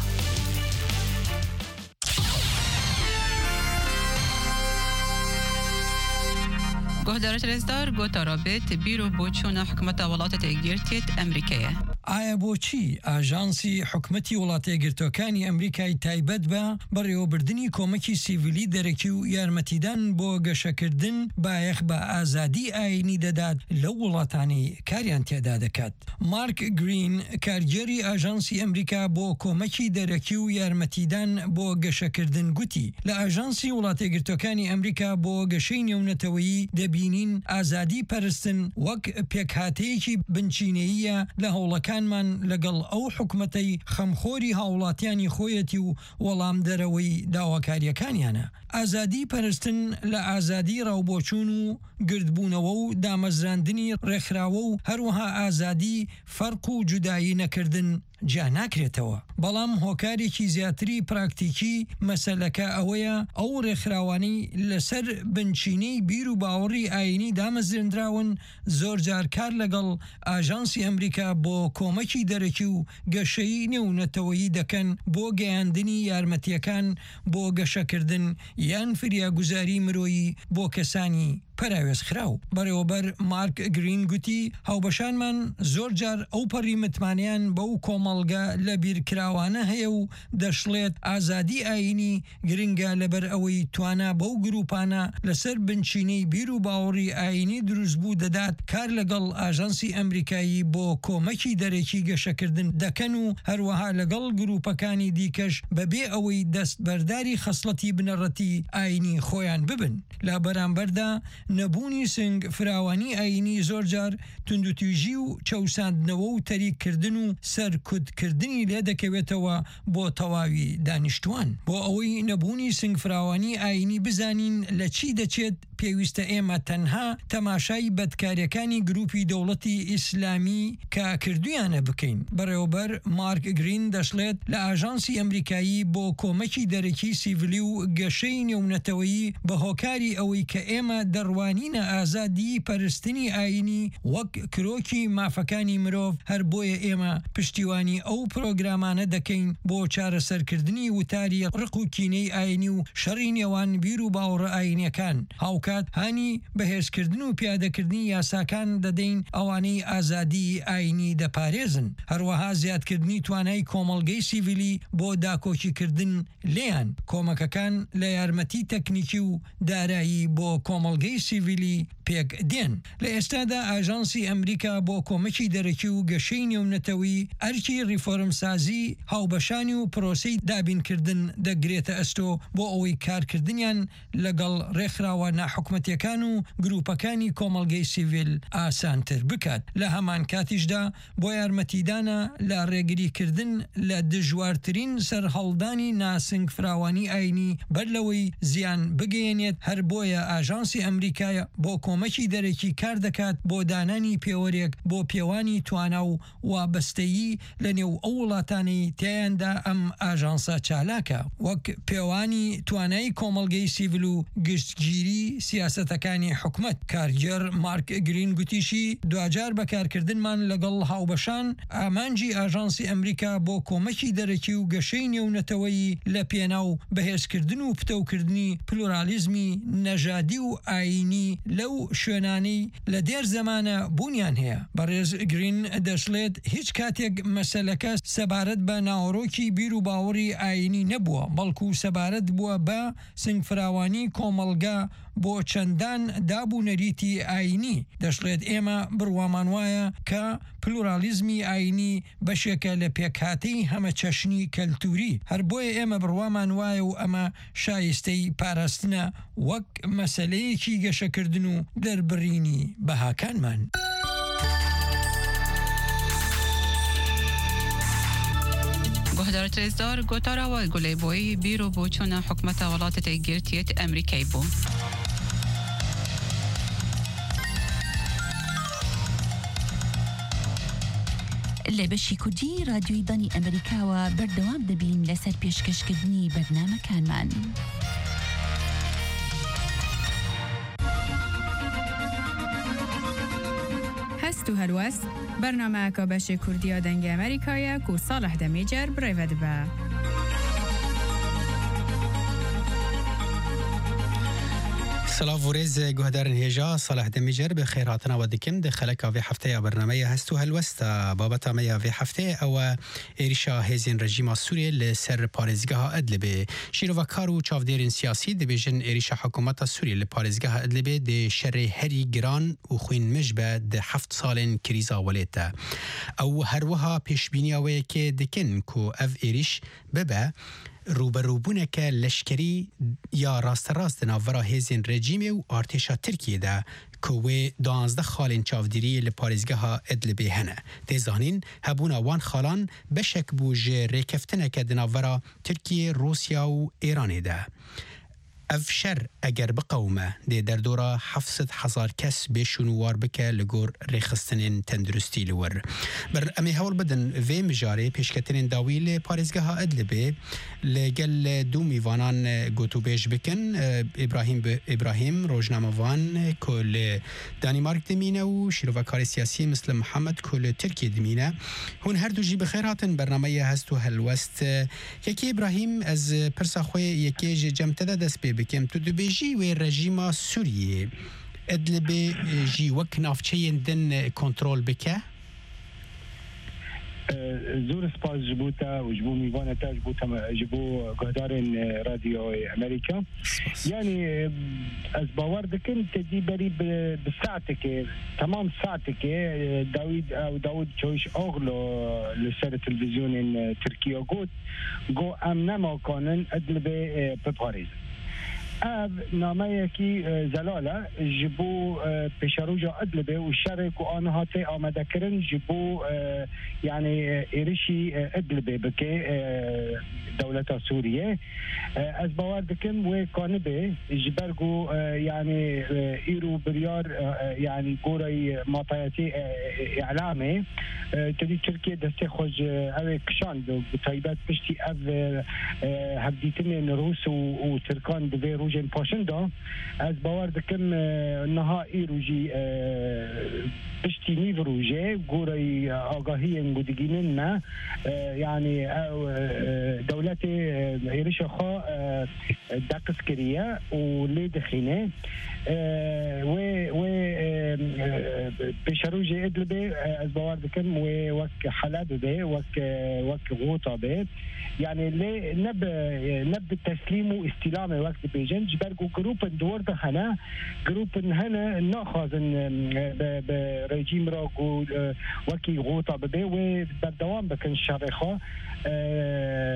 گۆهدارە رێزدار گۆتا ڕابێت بیرۆ بۆ چۆنە حکومەتە وڵاتە یەکگرتێت ئەمریکایە ئایا بۆچی ئاژانسی حکومەتی وڵاتە یەکگرتوەکانی ئەمریکای تایبەت بە بەڕێوەبردننی کۆمەکی سیڤیلی دەرەکی و یارمەتیدان بۆ گەشەکردن بایەخ بە ئازادی ئاینی دەدات لەو وڵاتانی کاریان تێدا دەکات. مارک گرین کارگێری ئاژانسی ئەمریکا بۆ کۆمەکی دەرەکی و یارمەتیدان بۆ گەشەکردن گوتی لە ئاژانسی وڵاتە یەکگرتوەکانی ئەمریکا بۆ گەشەی نێونەتەوەیی دەبینین ئازادی پەرستن وەک پێکهاتەیەکی بنچینەیە لە هەوڵەکانمان لەگەڵ ئەو حکومەتەی خەمخۆری هاوڵاتیانی خۆیەتی و وەڵام دەرەوەی داواکاریەکانیانە. ئازادی پەرستن لە ئازادی ڕاوبۆچوون و گردبوونەوە و دامەزراندنی ڕێکخراوە و هەروەها ئازادی فەرق و جودایی نەکردن جا ناکرێتەوە. بەڵام هۆکارێکی زیاتری پراکتیکی مەسەلەکە ئەوەیە ئەو ڕێکخراوانی لەسەر بنچینەی بیر و باوەڕی ئاینی دامەزرێنراون زۆر جار کار لەگەڵ ئاژانسی ئەمریکا بۆ کۆمەکی دەرەکی و گەشەی نێونەتەوەیی دەکەن بۆ گەیاندنی یارمەتیەکان بۆ گەشەکردن یان فریاگوزاری مرۆیی بۆ کەسانی پەراوێزخراو. بەڕێوەبەر مارک گرین گوتی هاوبەشانمان زۆر جار ئەو پەڕی متمانیان بەو کۆمەڵگە لە بیرکراوانە هەیە و دەشڵێت ئازادی ئاینی گرنگە لەبەر ئەوەی توانە بەو گروپانە لەسەر بنچینەی بیر و باوەڕی ئاینی دروستبوو دەدات کار لەگەڵ ئاژانسی ئەمریکایی بۆ کۆمەکی دەرەکی گەشەکردن دەکەن و هەروەها لەگەڵ گروپەکانی دیکەش بەبێ ئەوەی دەست بەرداری خەسڵەتی بنەڕەتی ئاینی خۆیان ببن. لە بەرامبەردا نەبوونی سنگ فراوانی ئاینی زۆر جار توندوتیژی و چەوساندنەوە و تەریککردن و سەرکوتکردنی لێ دەکەوێتەوە بۆ تەواوی دانیشتوان. بۆ ئەوەی نەبوونی سنگ فراوانی ئاینی بزانین لە چی دەچێت پێویستە ئێمە تەنها تەماشای بەدکاریەکانی گروپی دەوڵەتی ئیسلامی کە کردویانە بکەین. بەڕێوەبەر مارک گرین دەشڵێت لە ئاژانسی ئەمریکایی بۆ کۆمەکی دەرەکی سیڤلی و گەشەی نێونەتەوەیی بە هۆکاری ئەوەی کە ئێمە دەڕوانینە ئازادی پەرستنی ئاینی وەک کرۆکی مافەکانی مرۆڤ هەر بۆیە ئێمە پشتیوانی ئەو پرۆگرامانە دەکەین بۆ چارەسەرکردنی وتاری ڕق و کینەی ئاینی و شەڕی نێوان بیر و باوەڕە ئاینیەکان. هاوکات هانی بەهێزکردن و پیادەکردنی یاساکان دەدەین ئەوانەی ئازادی ئاینی دەپارێزن. هەروەها زیادکردنی توانای کۆمەڵگەی سیڤیلی بۆ داکۆکیکردن لێیان. کۆمەکەکان لە یارمەتی تەکنیکی و دارایی بۆ کۆمەڵگەی سیڤیلی پێک دێن. لە ئێستادا ئاژانسی ئەمریکا بۆ کۆمەکی دەرەکی و گەشەی نێونەتەوەی ئەرکی ریفۆرمسازی هاوبەشانی و پرۆسەی دابینکردن دەگرێتە ئەستۆ بۆ ئەوەی کارکردنیان لەگەڵ ڕێکخراوە حکومەتیەکان و گروپەکانی کۆمەڵگەی سیڤیل ئاسانتر بکات. لە هەمان کاتیشدا بۆ یارمەتیدانە لە ڕێگریکردن لە دژوارترین سەرهەڵدانی ناسنگ فراوانی ئاینی بەر لەوەی زیان بگەێنێت. هەر بۆیە ئاژانسی ئەمریکای بۆ کۆمەکی دەرەکی کار دەکات بۆ دانانی پێوەرێک بۆ پێوانی توانا و وابەستەیی لە نێو ئەو وڵاتانی تیاندا ئەم ئاژانسە چالاکە، وەک پێوانی توانایی کۆمەڵگەی سیڤیل و گشتگیری سیاسەتەکانی حکومەت. کارگەر مارک گرین گوتیشی دوجار بەکارکردنمان لەگەڵ هاوبەشان ئامانجی ئاژانسی ئەمریکا بۆ کۆمەکی دەرەکی و گەشەی نێونەتەوەی لە پێناو بەهێزکردن و پتەوکردنی پلورالیزمی نەژادی و ئاینی لەو شوێنانەی لە دێر زەمانە بوونیان هەیە. بەڕێز گرین دەشڵێت هیچ کاتێک مەسەلەکە سەبارەت بە ناوەڕۆکی بیر و باوەڕی ئاینی نەبووە، بەڵکو سەبارەت بووە بە سنگفراوانی کۆمەڵگا بۆ چەندان دابوونەریتی ئاینی. دەشڵێت ئێمە بڕوامان وایە کە پلورالیزمی ئاینی بەشێکە لە پێکهاتەی هەمە چەشنی کەلتوری. هەر بۆیە ئێمە بڕوامان وایە و ئەمە شایستەی پاراستنە وەک مەسەلەیەکی گەشەکردن و دەربڕینی بەهاکانمان. گهدارت رزدار گوتارا و گله بوی بیرو بوچون حکمت ولایت ایالات امریکایی بو. لە بەشی کوردی رادیۆی دانی ئەمریکاوە بەردەوام دەبین لەسەر پێشکەشکردنی بەرنامەکانمان. هەست و هەلوەست بەرنامەکە بەشی کوردیە دەنگی ئەمریکایە و ساڵح دەمێجەر بڕێوە دەبە. سلاف ورز گهدارن هجا صلاح دمیجر به خیراتنا و دکم دخل کاوی هفته برنامه هستو هلوستا بابت ما وی هفته او ایریشا هزین رژیم سوریه لسر پارێزگاه ادلب شیرو و کارو چاودێرین سیاسی دبیجن ایریشا حکومت سوریه لپارێزگاه ادلب د شر هری گران و خوین مجبه د 7 سالن کریزا ولیتا او هر وها پیشبینی او که دکن کو اف ایریش ببه روبروبونه که لشکری یا راست ناورا هزین رژیم و ارتشا ترکیه ده که 12 خالین چاودیری لپارێزگاه ادلب هنه تزانین هبونا وان خالان بشک بوج ریکفتنه که دناورا ترکیه روسیا و ایران ده افشر اگر بقومه ده در دورا 700,000 کس بشونوار بکه لگور ریخستنین تندرستی لور بر امی هول بدن وی مجاره پیشکتنین داویل پارێزگاه ادلبه لگل دو میوانان گوتو بیش بکن ابراهیم روزنامه‌وان کل دانمارک دمینه و شیروکار سیاسی مثل محمد کل ترکیه دمینه هون هر دو جی بخیر هاتن برنامه هست و هلوست یکی ابراهیم از پرساخوی یکی جمتده دست بکم تو دبیجی و رژیم سوریه ادلب جی وک نافچه دن کنترل بکه زور سپاس جبوتا و جبو میوانتا جبو گهدارن رادیو امریکا يعني از باور دكن تدي بري بساعتك تمام ساعتك داود چوش اغلو لسر تلفزيون تركيا قلت جو امنا ما كانن ادلب بباريس نامه کی زلاله جبو پیشروجا ادلبه و شرک و آنها تی آمده کرن جبو یعنی ایرشی ادلبه بکه دولت سوریه از باور دکم و کانبه جبرگو یعنی ایرو بریار یعنی گوری مطایتی اعلامه تدی ترکیه دسته خوش اوه کشاند و بطایبت پشتی او هفدیتن روس و ترکان دوی روژن پاشنده از باور دکم نهایی روژی پشتی نیو روژه گوری آگاهی انگودگینن نه یعنی دولت ایرش خواه دقس کریه و لید خینه و پیشروج ادلبه از باور دکم و وک حلب به وک غوطا به يعني ليه نب تسليم واستلام وقت بيجن جبرجو جروب دور هنا جروب هنا ناخذ برجيم راجو وكي غوطا بده وبالدوام بكن شرخه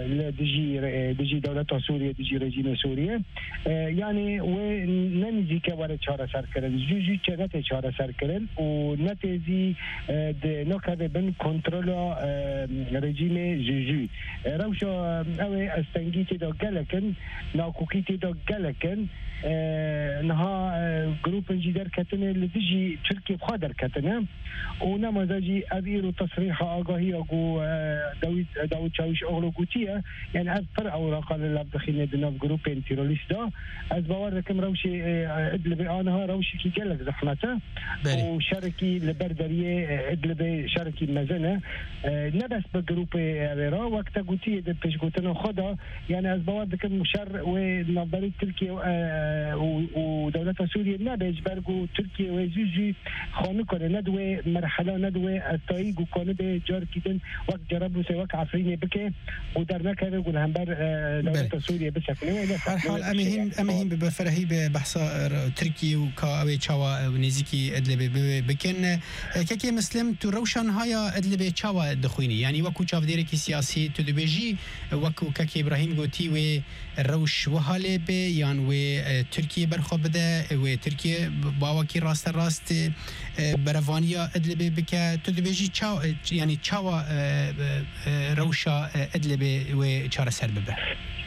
دجي دولة سوريا دجي رجيم سوريا يعني وننزيك وارد چاره سر کردن جوجی چه نت چاره سر کردن و نتیزی نکرده بن کنترل رژیم جوجی روشا اوه استنگیت دا گلکن ناکوکیت دا گلکن نها گروپ جدر کتنه لدیجی ترکیه بخادر کتنه و نمازجی ابیر و تصریح آگاهی اگو داود چاوش اغلو گوتیه یعنی از پر اوراقا لابدخینه دناف گروپ تیروریست دا از باور دکم روشی ادلب آنها روشی کی گلک زحمته و شرکی لبردریه ادلب شرکی مزنه نبس بگروپ اویرا وقتا گوتیه در پیشگوتن خدا یعنی از باور دکم شر و نظری ترکیه و دولت سوریه نبیج برگو ترکیه و زوجی خانه کنه ندوه مرحله ندوه اتایی گو کنه به جار کیدن وقت جرب و وقت عفرینه بکه و در نکره گو همبر دولت سوریه بسکنه هر حال امهیم بفرهی به بحث ترکیه و کاوی چاوا نزیکی ادلب بکن که مسلم تو روشن های ادلب چاوا دخوینی یعنی وکو چاودیره کی سیاسی تو دبیجی وکو که ابراهیم گوتی و روش و حاله به یان و ترکیه برخو بده و ترکیه باوکی راست بروانیا ادلب بکه تو دبیجی چاو یعنی چاوا روشا ادلب و چاره سر ببه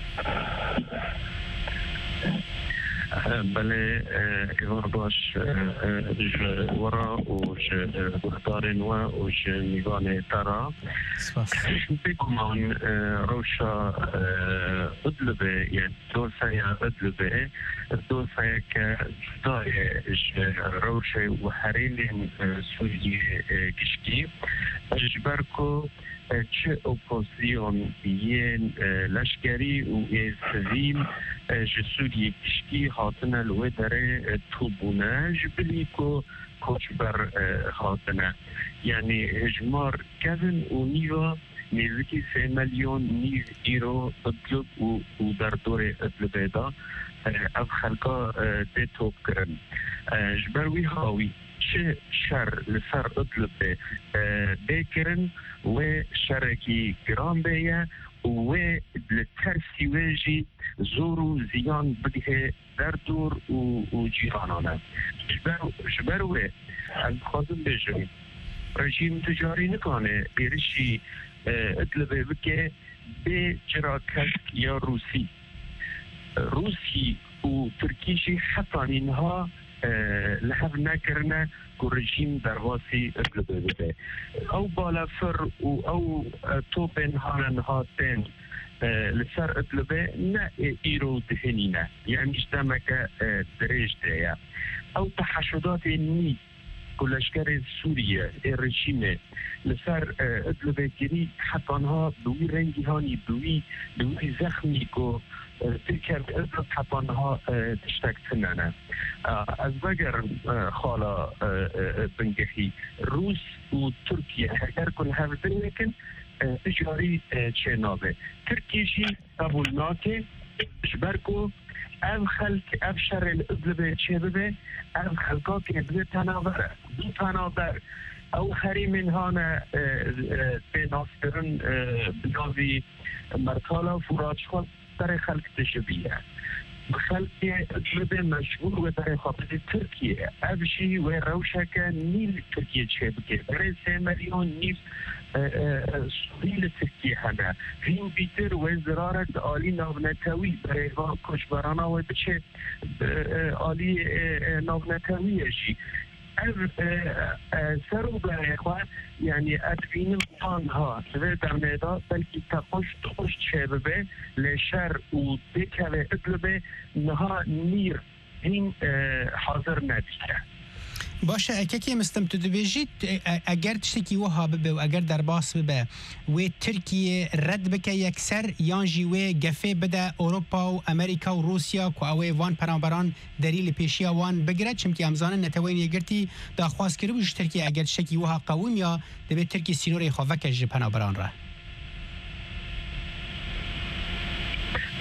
بله ایوان باش ورا و بختارن و میوان ترا بگمان روشا ادلبه یعنی دوسایا ادلبه دوسایا که جدایش روشه و حرین سوریه کشکی اجبرکو چه اپوزیون یه لشکری و یه سویم جسوری کشکی هاتنه لوه داره توبونه جبلی که کوچبر هاتنه یعنی هجمار کذن و نیو نزدیکی 3 میلیون نیو ایرو اطلب و در دور اطلبه دا او خلقا ده توب کرن جبروی هاوی چه شر لسر اطلبه بکرن و شرکی گرام بیه و لترسی ویجی زور و زیان بده در دور و جیرانانه جبروه از خواستم بجم رژیم تجاری نکنه بیرشی اطلبه بکه به جراکت یا روسی و ترکیشی حتی اینها لحظ نکرنه که رژیم در واسی اطلبه بده او بالافر و او توپن هانن هاتن لسر اطلبه نه ایرو دهنینه یعنی اجتماع دريج دايا او تحشدات ني كلشكر سوريا الرجيم لسر اطلبه كري حتى انها دوي رنگي هاني دوي زخمي كو تلك اطلب حتى انها تشتاك تنانا از بگر خالا بنجحي روس و تركيا اگر كل هفدن لكن تجاری چنابه ترکیشی قبولناکه شبرکو او خلق او شر الادلبه چه ببه او خلقا که بده تناوره دو تناور او خری منهان به ناسترن بناوی مرتالا فراج خود در خلق تشبیه خلق ادلبه مشهور و در خاطر ترکیه ابشی و روشک نیل ترکیه چه بگه برای 3 میلیون نیل سوریل ترکیه همه فین بیتر و زرارت آلی ناونتوی برای کشبرانا و بچه آلی ناونتویشی سرو برای خواه یعنی ادوین آنها و در میدان بلکی تخوش چه ببه لشر و دکل ادلبه نها نیر این حاضر ندیده باشه اکه مستم تو دبیجید اگر تشتکی وها ببه و اگر در باس ببه و ترکیه رد بکه یکسر یانجی و گفه بده اروپا و امریکا و روسیا که اوه وان پرامبران دلیل پیشیا وان بگرد چمکی همزانه نتوین یگرتی داخواست کرده بوش ترکیه اگر تشتکی وها قویم یا دبه ترکیه سینوری خواه وکش پرامبران را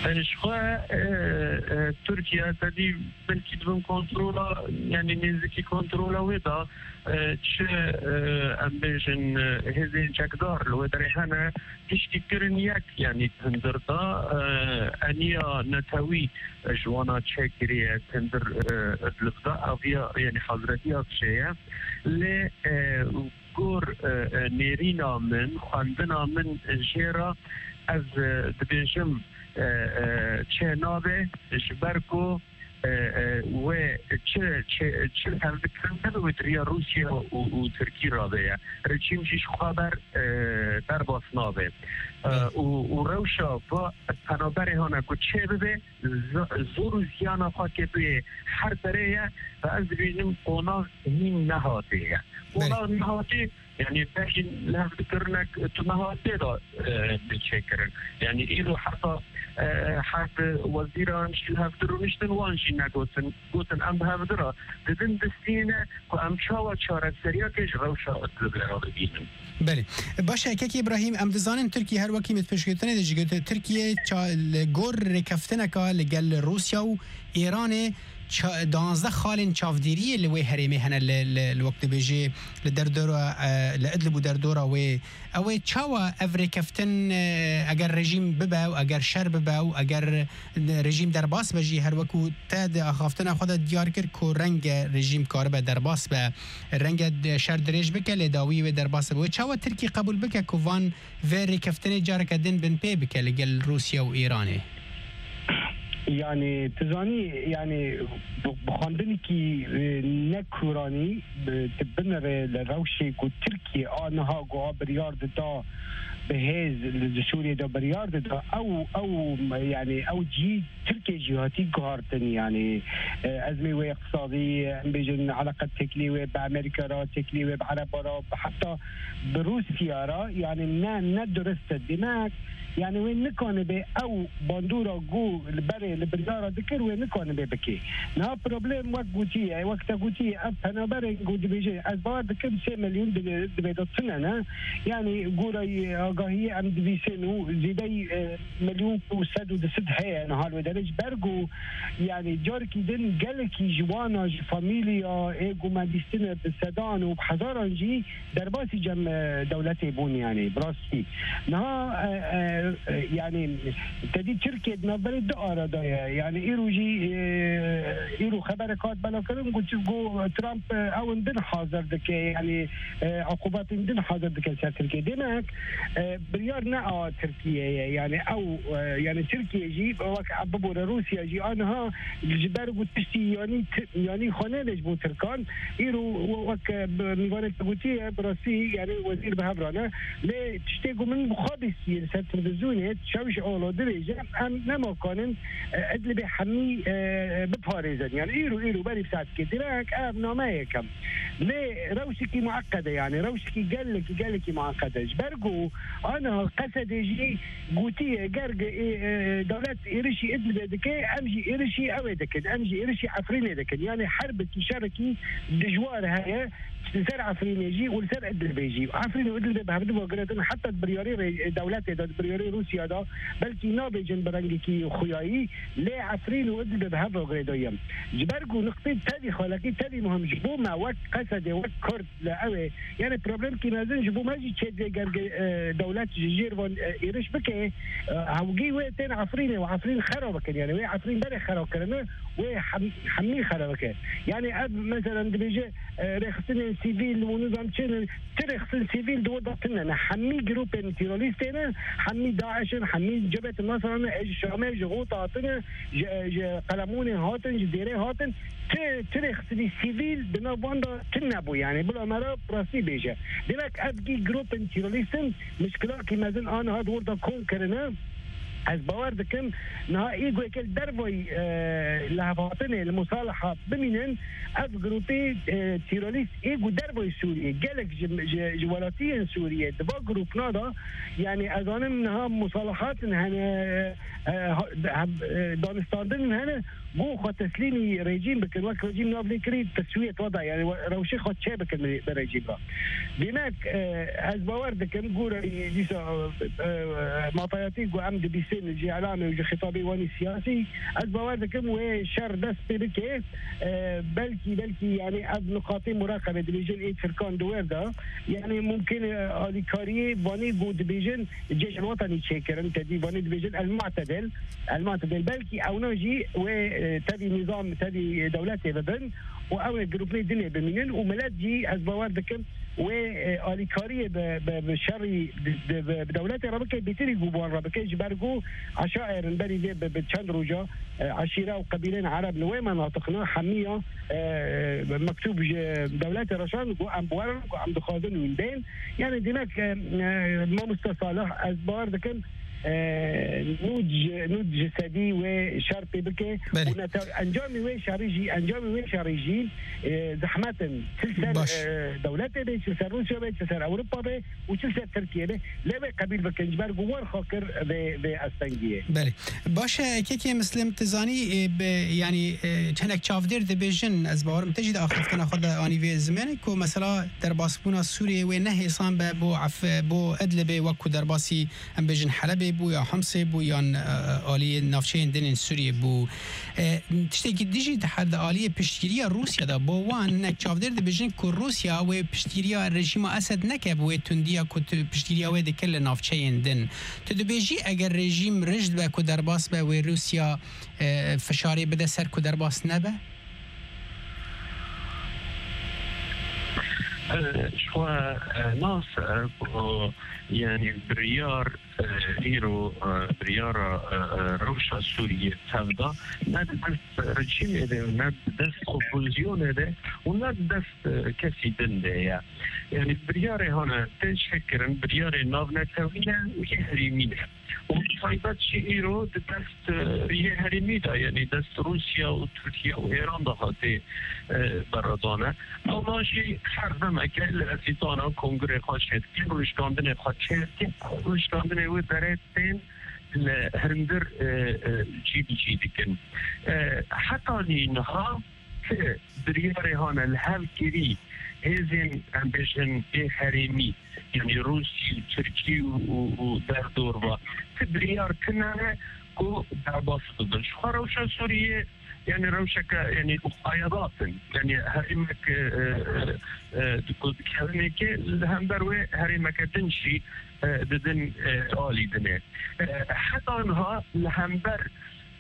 شخوا تركيا تدي بلكي دون كنترولا يعني نزكي كنترولا ودا تش امبيجن هزين جاكدار لو دريحنا تشكي كرنياك يعني تندرتا انيا نتاوي جوانا تشكريا تندر لفدا افيا يعني حضرتي اكشيا ل گور نیرینا من خواندنا من جیرا از دبیجم چه نابه جبرکو و چه تفکرن و دریا روسیا و ترکی رابه رژیم جیش خبر در باس نابه و روشا با پنابر هانا کو چه ببه زور و زیانا خواه که به هر دره و از دبیجم اونا هین نهاته اونا نهاته يعني باش لهفتكرنك تنهاته دا بتشكرن يعني إلو حتى وزيران شي لهفترو نشتن وانشي ناقوتن أم بهفترا ددن دستينة وأم شاوة شارك سريا كيش غوشا أطلب العربيين بله باشه که ابراهیم ام دزانن ترکیه هر وکی متفشکتنه دیگه ترکیه گور رکفتنه که لگل روسیا و ایران 12 خالن چافدیری لوی هریمه هنه الوقت بيجي لدردورا لادلب ودردورا و او چاوا افریکفتن اگر رژیم بباو اگر شر بباو اگر رژیم در باس بجی هر وکو تاد اخافتن خود دیار کر کو رنگ رژیم کار به در باس به رنگ شر درج بکله داوی و در باس و چاوا ترکی قبول بک کوان افریکفتن جارکدن بن پی بکله گل روسیا و ایران يعني تزاني يعني بخاندني كي نكوراني تبنر لروشي كو تركيا انها جو بريار دا بهز لسوريا دا بريار دا او يعني او جي تركيا جهاتي قهرتني يعني ازمه واقتصاديه بيجن علاقه تكليوه بامريكا را تكليوه بعرب را حتى بروسيا را يعني ندرست دماغ يعني وين نكون به او باندورا جو البري البريارة ذكر وين نكون به بكي نا بروبليم وقت قوتي انا بري قود بيجي ازبار ذكر 6 مليون دبيدوتنا يعني قوري اغاهي ام دبيسنو زيدي مليون وسد ودسد هي نهار ودرج برغو يعني جاركي دن قالكي جوانا فاميليا ايغو ماديستنا بالسدان وبحضارنجي درباسي جم دولتي بون يعني براسي نها يعني تدي تركيا نبرد دقارة دايا يعني إيرو خبركات بلا كلام قلت جو ترامب أو ندن حاضر دك يعني عقوبات ندن حاضر دك سر تركيا دينك بريار نا تركيا يعني أو يعني تركيا جي وك عببور روسيا جي أنها الجبار قلت تشتي يعني خانة ليش بو تركان إيرو وك ميغانة قلتي براسي يعني وزير بهبرانا ليه تشتيقوا من مخابسي سر زونيت شوش أولو درجة أم نما كانن أدل بحمي بباريزن يعني إيرو بري بساعد كدراك نامه كم ليه روشكي معقدة يعني روشكي قالك معقدة جبرقو أنا قصد يجي قوتية قرق دولات إيرشي أدل بدكي أمجي إيرشي أو دكن أمجي إيرشي عفرين دكن يعني حرب تشاركي دجوار هاي سر عفرين يجي والسر أدل بيجي عفرين وأدل بهبدو وقرأتن حتى برياري دولات برياري روسيا دا بلكي نابجن برنجكي خياي ليه عفرين وأدل بهبدو وقرأتن جبرقو نقطة تالي خلاكي تالي مهم جبو ما وقت قصد وقت كرد لأوي يعني بروبلم كي نازن جبو ماجي تشد دولات جيرفون إيرش بكي هوجي وقتين عفرين وعفرين خرابك يعني وي عفرين بري خراب كلنا وي حمي خرابك يعني أب مثلا بيجي رخصين سيفيل ونظام تشين ترخصين سيفيل دوضتنا حمي جروب تيروريستنا حمي داعش حمي جبهة النصر الشامية جغوط هاتنا قلموني هاتن جزيرة هاتن ترخصين سيفيل بناباندا تنبو يعني بلا مرة براسي بيجي دلك أبقي جروب تيروريستن مشكلة كما زين أنا هاد وردا كون كرنا از باور دكم نهائي قويكل دربوي لهفاتنه المصالحة بمينن اف جروبي تيروريست ايقو دربوي سوريا جالك جوالاتيا سوريا دبا جروب نادا يعني اذانم نها مصالحات هنا دانستاندن هنا قو خو تسليمي ريجيم بكن وقت ريجيم نابلي كريد تسوية وضع يعني روشي خو تشي بكن بريجيم بينك از باور دكم قو ديسا معطياتي قو عمد بيسي ممكن يجي اعلامي ويجي خطابي واني سياسي از بوادكم وشر دست بك بلكي يعني از نقاط مراقبه ديفيجن اي تركان دويردا يعني ممكن اليكاري واني جو ديفيجن الجيش الوطني تشيكر انت دي واني ديفيجن المعتدل بلكي او نجي وتبي نظام تبي دولتي بدن او جروبني الدنيا بمنين وملادي از بوادكم واليكاري بشري بدولتي ربكي بيتري جوبوان ربكي جبرجو عشائر نبري بتشان روجا عشيره وقبيلين عرب نوي مناطقنا حميه مكتوب دولتي رشان عم بوار عم دخازن ويندين يعني دينك ما مستصالح از بوادكم نوج جسدي وشرطي بكي انجامي وين شاريجي زحمات تلسل دولتي بي تلسل روسيا بي تلسل اوروبا بي وتلسل تركيا بي لا بي قبيل بكنجبر جوار خاكر باستنجيه بله باشه كيكي مسلم تزاني يعني چنك چافدر دبيجن از باورم تجد اخر كان اخذ اني في زمانك مثلا درباسبونا سوريا ونهي صام بو عف بو ادلب وكو درباسي ام بيجن حلب بو یا حمص بو یا آلی نافچه دن سوریه بو تشتکی دیجی تحد آلی پشتگیری روسیا دا با وان نک چافدر ده بجن که روسیا و پشتگیری رژیم اسد نکب و تندیا که پشتگیری و دکل نافچه دن تو دو بیجی اگر رژیم رجد با که درباس با و روسیا فشاری بده سر که درباس نبه شوى ناصر يعني بريار هيرو بريار روشا سوريا تفضى ند دست رجيم ده ند دست اوبوزيون ده وند دست كسي دنده يعني بريار هنا تشكرن بريار نافنا توينا ويهريمينه وصايبات شيرو دست يهريميدا يعني دست روسيا وتركيا وإيران ده هاتي برادانه او ماشي حرفم اكل اسيطانا كونغري خاشت كين روشكاندن خاشت كين روشكاندن و درستين هرندر جي دكن حتى نها برياري هانا الهالكري هزين امبيشن حريمي يعني روسي تركي ودار دوربا بريار كنا كو درباس ضد روشا سوريا يعني روشك يعني مقايضات يعني هرمك تقول كلامك الهمبروي هرمك تنشي ددن آلي دنيا حتى انها الهمبر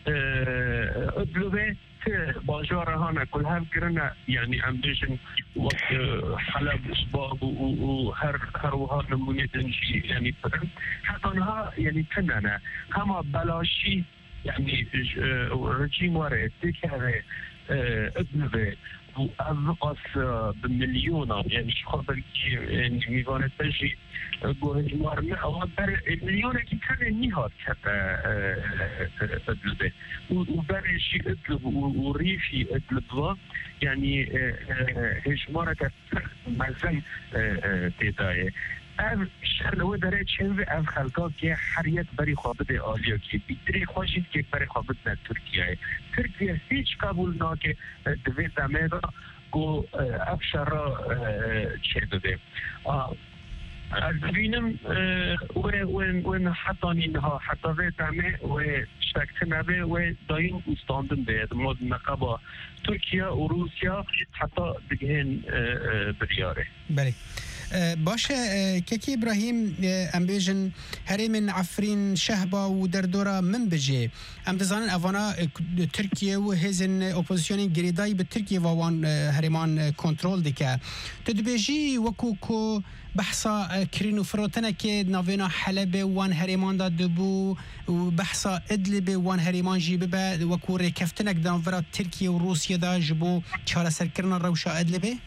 ادلوه باجار هانا كل هم كرنا يعني امبيشن وقت حلب اسباب وهر وها نموني تنشي يعني حتى انها يعني كننا هما بلاشي يعني رجيم وارد تكره ابنه وأنقص بمليون يعني شخص يعني ميزان تجي جوهر ما أو مليون كي كان نهار كتا ابنه وبري شيء اطلب وريفي اطلب يعني هجمارة مزن تدايه اف شرلو داره چنوی اف خلقا که حریت بری خوابد آلیا که بیتری خوشید که بری خوابد نه ترکیه هیچ قبول نا که دوی دمه دا گو اف شرا چه داده از بینم وین حتی اینها حتی وی دمه و شکت نبه و داین استاندن بید مد نقبا ترکیه و روسیا حتی بگهن بریاره بله باشه كيكي إبراهيم أم بيجن هري من عفرين شهبة ودردورة من بجي أم تزانن أفانا تركيا وهزن أوبوزيوني جريداي بتركيا ووان هريمان كنترول ديكا تدبيجي وكوكو بحثا كرينو فروتنا كي نافينا حلب وان هريمان دا دبو وبحثا إدلب وان هريمان جي ببا وكو ريكفتنك دانفرا تركيا وروسيا دا جبو چارة سركرنا روشا إدلبه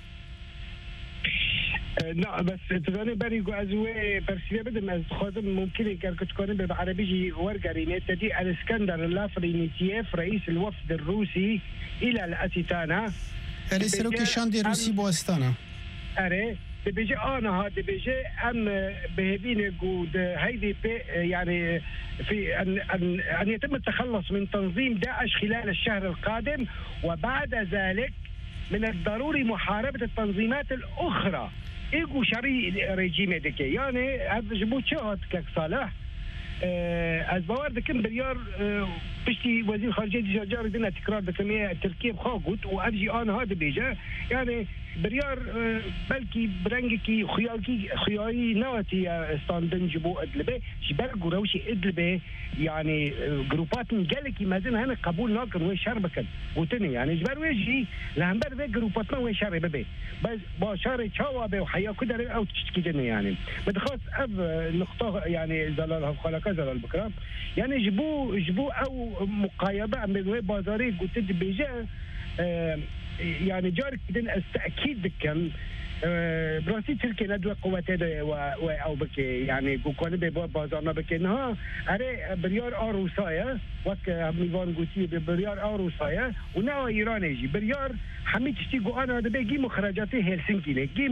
لا بس تزاني بري ازوي برسيه بدم از خادم ممكن يكون تكون بالعربي ورقرينه تدي الاسكندر اللافرينيتيف رئيس الوفد الروسي الى الاتيتانا السلوكي شاندي الروسي بوستانا اري بيجي انا هذا بيجي ام بهبين جود هيدي يعني في ان يتم التخلص من تنظيم داعش خلال الشهر القادم وبعد ذلك من الضروري محاربة التنظيمات الأخرى إيجو شري ريجيم دكي يعني هذا جبوت شهد كصالح از باور دکم بریار پشتی وزیر خارجه جار دینا تکرار دکمیه ترکیه بخواهد و افجی آنها دبیجه یعنی بریار بلکی برنگی کی خیالی نواتی استاندن جبو ادلبه جبر گروشی ادلبه يعني جروبات جالكي مازن هنا قبول ناكن وين شر بكن وتني يعني جبر ويجي لهمبر في جروباتنا وين شر ببي بس باشار تشاوا به وحيا كده او تشتكي جنة يعني بدخلت اب نقطه يعني زلال خلقه زلال بكره يعني جبو او مقايضه من بازاري قلت بيجا يعني جارك بدنا التاكيد كان براسي تركي ندوة قواتي او بكي يعني كون بازارنا بكي انها اري بريار اروسايا وك ميوان قوتي بريار اروسايا وناو ايران يجي بريار حميد تشتيقو انا دبي مخرجاتي هلسنكي جي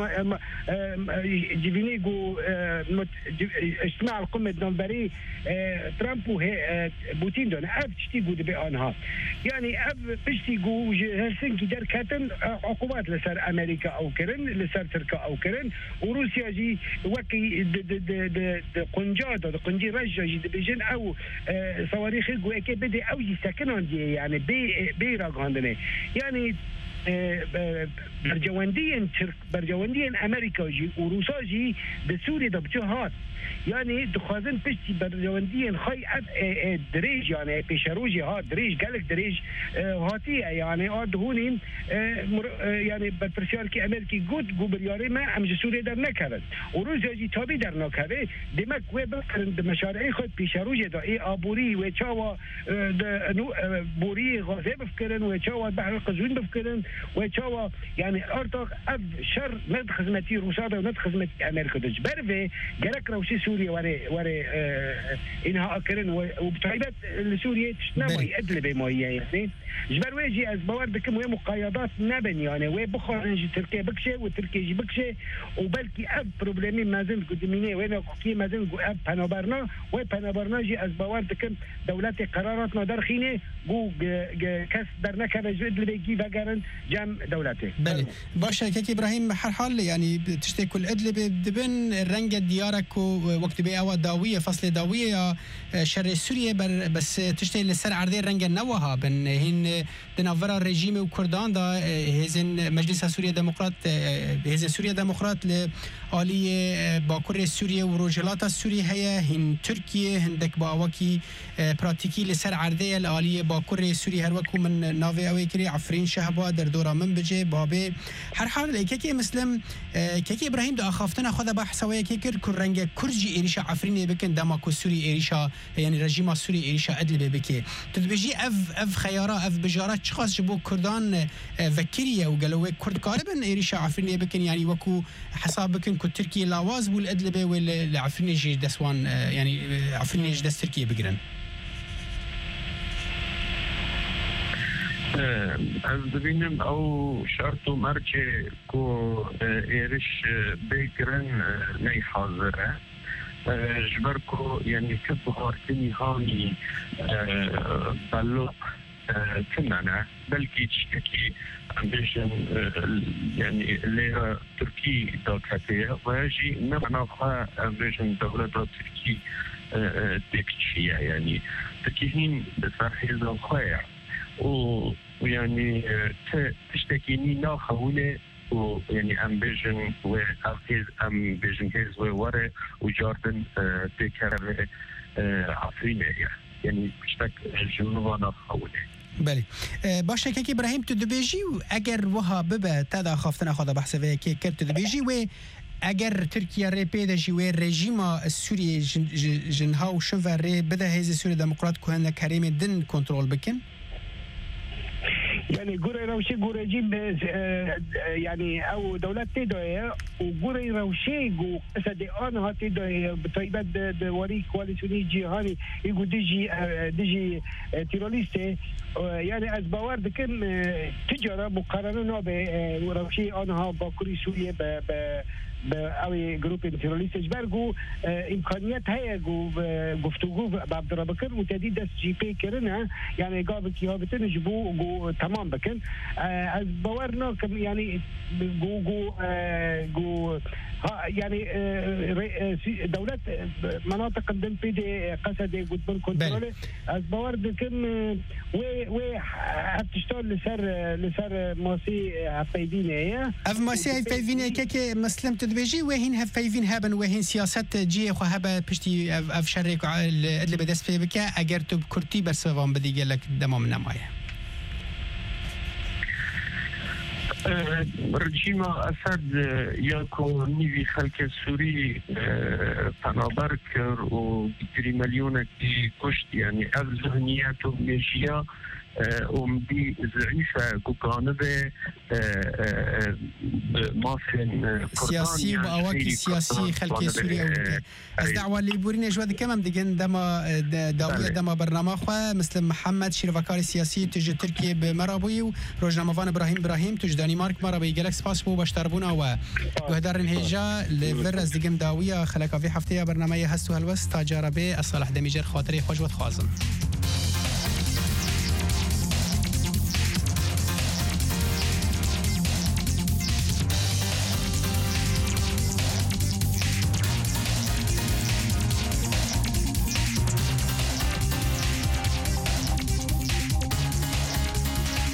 جيفيني جو اجتماع القمة نوفمبري ترامب وبوتين دون اب تشتيقو دبي انها يعني اب تشتيقو هلسنكي دار كاتن عقوبات لسر امريكا او كرن لسر تركا او كرن وروسيا جي وكي قنجاد قنجي رجا جي دبيجن او صواريخ جو اكي بدي او جي سكنون دي يعني بي راغاندني يعني برجواندين امريكا جي وروسا جي بسوريا دبجهات يعني دخازن بشتي برجواندين خي دريج يعني بيشروجي ها دريج قالك دريج هاتيه يعني هونين يعني بالبرسياركي امريكي جود جوبرياري ما ام سوريا در نكرد وروسيا جي تابي در نكره دمك وبكرن بمشاريع خد بيشروجي دا اي ابوري وتشاوا بوري غازي بفكرن وتشاوا بحر القزوين بفكرن وتشاوا يعني ارتق اب شر ند خدمتي روسيا وند خدمتي امريكا دجبرفي جرك روسي سوريا وري انها اكرن وبتعيبات سوريا تشنوي ادلبي مويه يعني جبر ويجي از باور بكم وي مقايضات نبن يعني وي بخارج تركيا بكشه وتركيا جي بكشه وبلكي اب بروبليمي مازن قدميني وين كي مازن اب بنابرنا وي بنابرنا جي از باور بكم دولات قراراتنا درخينه جو كاس درنا كذا جد بيجي بقرن جام دولته بله باشه كي ابراهيم هر حال يعني تشتي كل ادلب دبن رنگ ديارك وقت بي او داويه فصل داويه يا شر سوريا بس تشتي لسر عرضي رنگ نوها بن هن دنافرا رژیم وكردان دا هزن مجلس سوريا ديمقراط هزن سوريا ديمقراط لآلي باكور سوريا وروجلات سوريا هي هن تركيا هندك باوكي براتيكي لسر عرضي الآلي باكور سوريا هر وكو من نافي اوي كري عفرين شهبا در دورا من بجي بابي هر حال كيكي مسلم كيكي ابراهيم دا اخافتنا خدا بحثويه كيكر كرنگ كرجي إريشا عفرين بكن دماكو سوري إريشا يعني رژیم سوري إريشا أدل بكي تدبجي اف خيارا اف بجارات شخص جبو كردان فكريه وقالوا كرد قاربا إريشا عفرين بكن يعني وكو حساب بكن كو تركي لاواز والأدلبه والعفرين جي دسوان يعني عفرين جي دس تركيا بقرن از ببینم او شرط مرچه کو ایرش بگرن نی حاضره جبر کو یعنی که بخارتنی هانی بلوق تمنع بلکه چکی بيشن يعني اللي تركي داكتيا ويجي نبناها بيشن دولة تركي تكشية يعني تكيهين بصحيح الخير ويعني تشتكيني ناخونه ويعني ام بيجن وأخيز ام بيجن هز وورا وجاردن تكرر عفرينة يعني تشتك جنوبا ناخونه بله باشه که ابراهیم تو دبیجی و اگر وها ببه تدا خافتن خدا بحثه و که کرد تو دبیجی و اگر ترکیه ری پیدا جی و رژیم سوری جنها و شنو ری بده هیز سوری دموکرات که کریم دن کنترل بکن يعني قري روشي قري جيب يعني او دولات تدوية وقري روشي قو سدي انا تدوية بطيبات دوري كواليسيوني جيهاني يقول ديجي تيروليستي يعني از باور دكن تجارة مقارنة نوبة وروشي انا باكوري سوريا اوي جروب تيروليست جبرجو امكانيات هي گفتگو بعد بكر وتدي دس جي بي كرنا يعني قابل كي بتنجبو جو تمام بكن از باورنا كم يعني جو يعني دولة مناطق الدم في دي قصد يقول كنترول از باورد كم و هتشتغل لسر ماسي هفايدين هي اف ماسي هفايدين كي مسلم تدبيجي وهين هفايدين هبن وهين سياسات جي خو هبا بشتي اف شريك اللي بدس في بك اگر تو كرتي برسوام بدي قال لك دمام نمايه رژیم اسد یاکو نیوی خلک سوری پنابر کرد و 3 میلیون کی کشت یعنی از ذهنیت و میشیا امدی ضعیفه کوکانه به مافن سياسي وأواكي سياسي خلق سوريا از دعوة اللي بورين جواد كمان دقن دما داوية دما برنامج مثل محمد شيرفكاري سياسي تجي تركيا بمرابوي وروجنامفان إبراهيم تجي دنمارك مرابي جالكس باسبو باشتربونا وهدار هيجا لفرز دقن داوية خلق في حفتة برنامج هستو هالوست تجاربي الصالح دميجر خاطري خوش وتخازن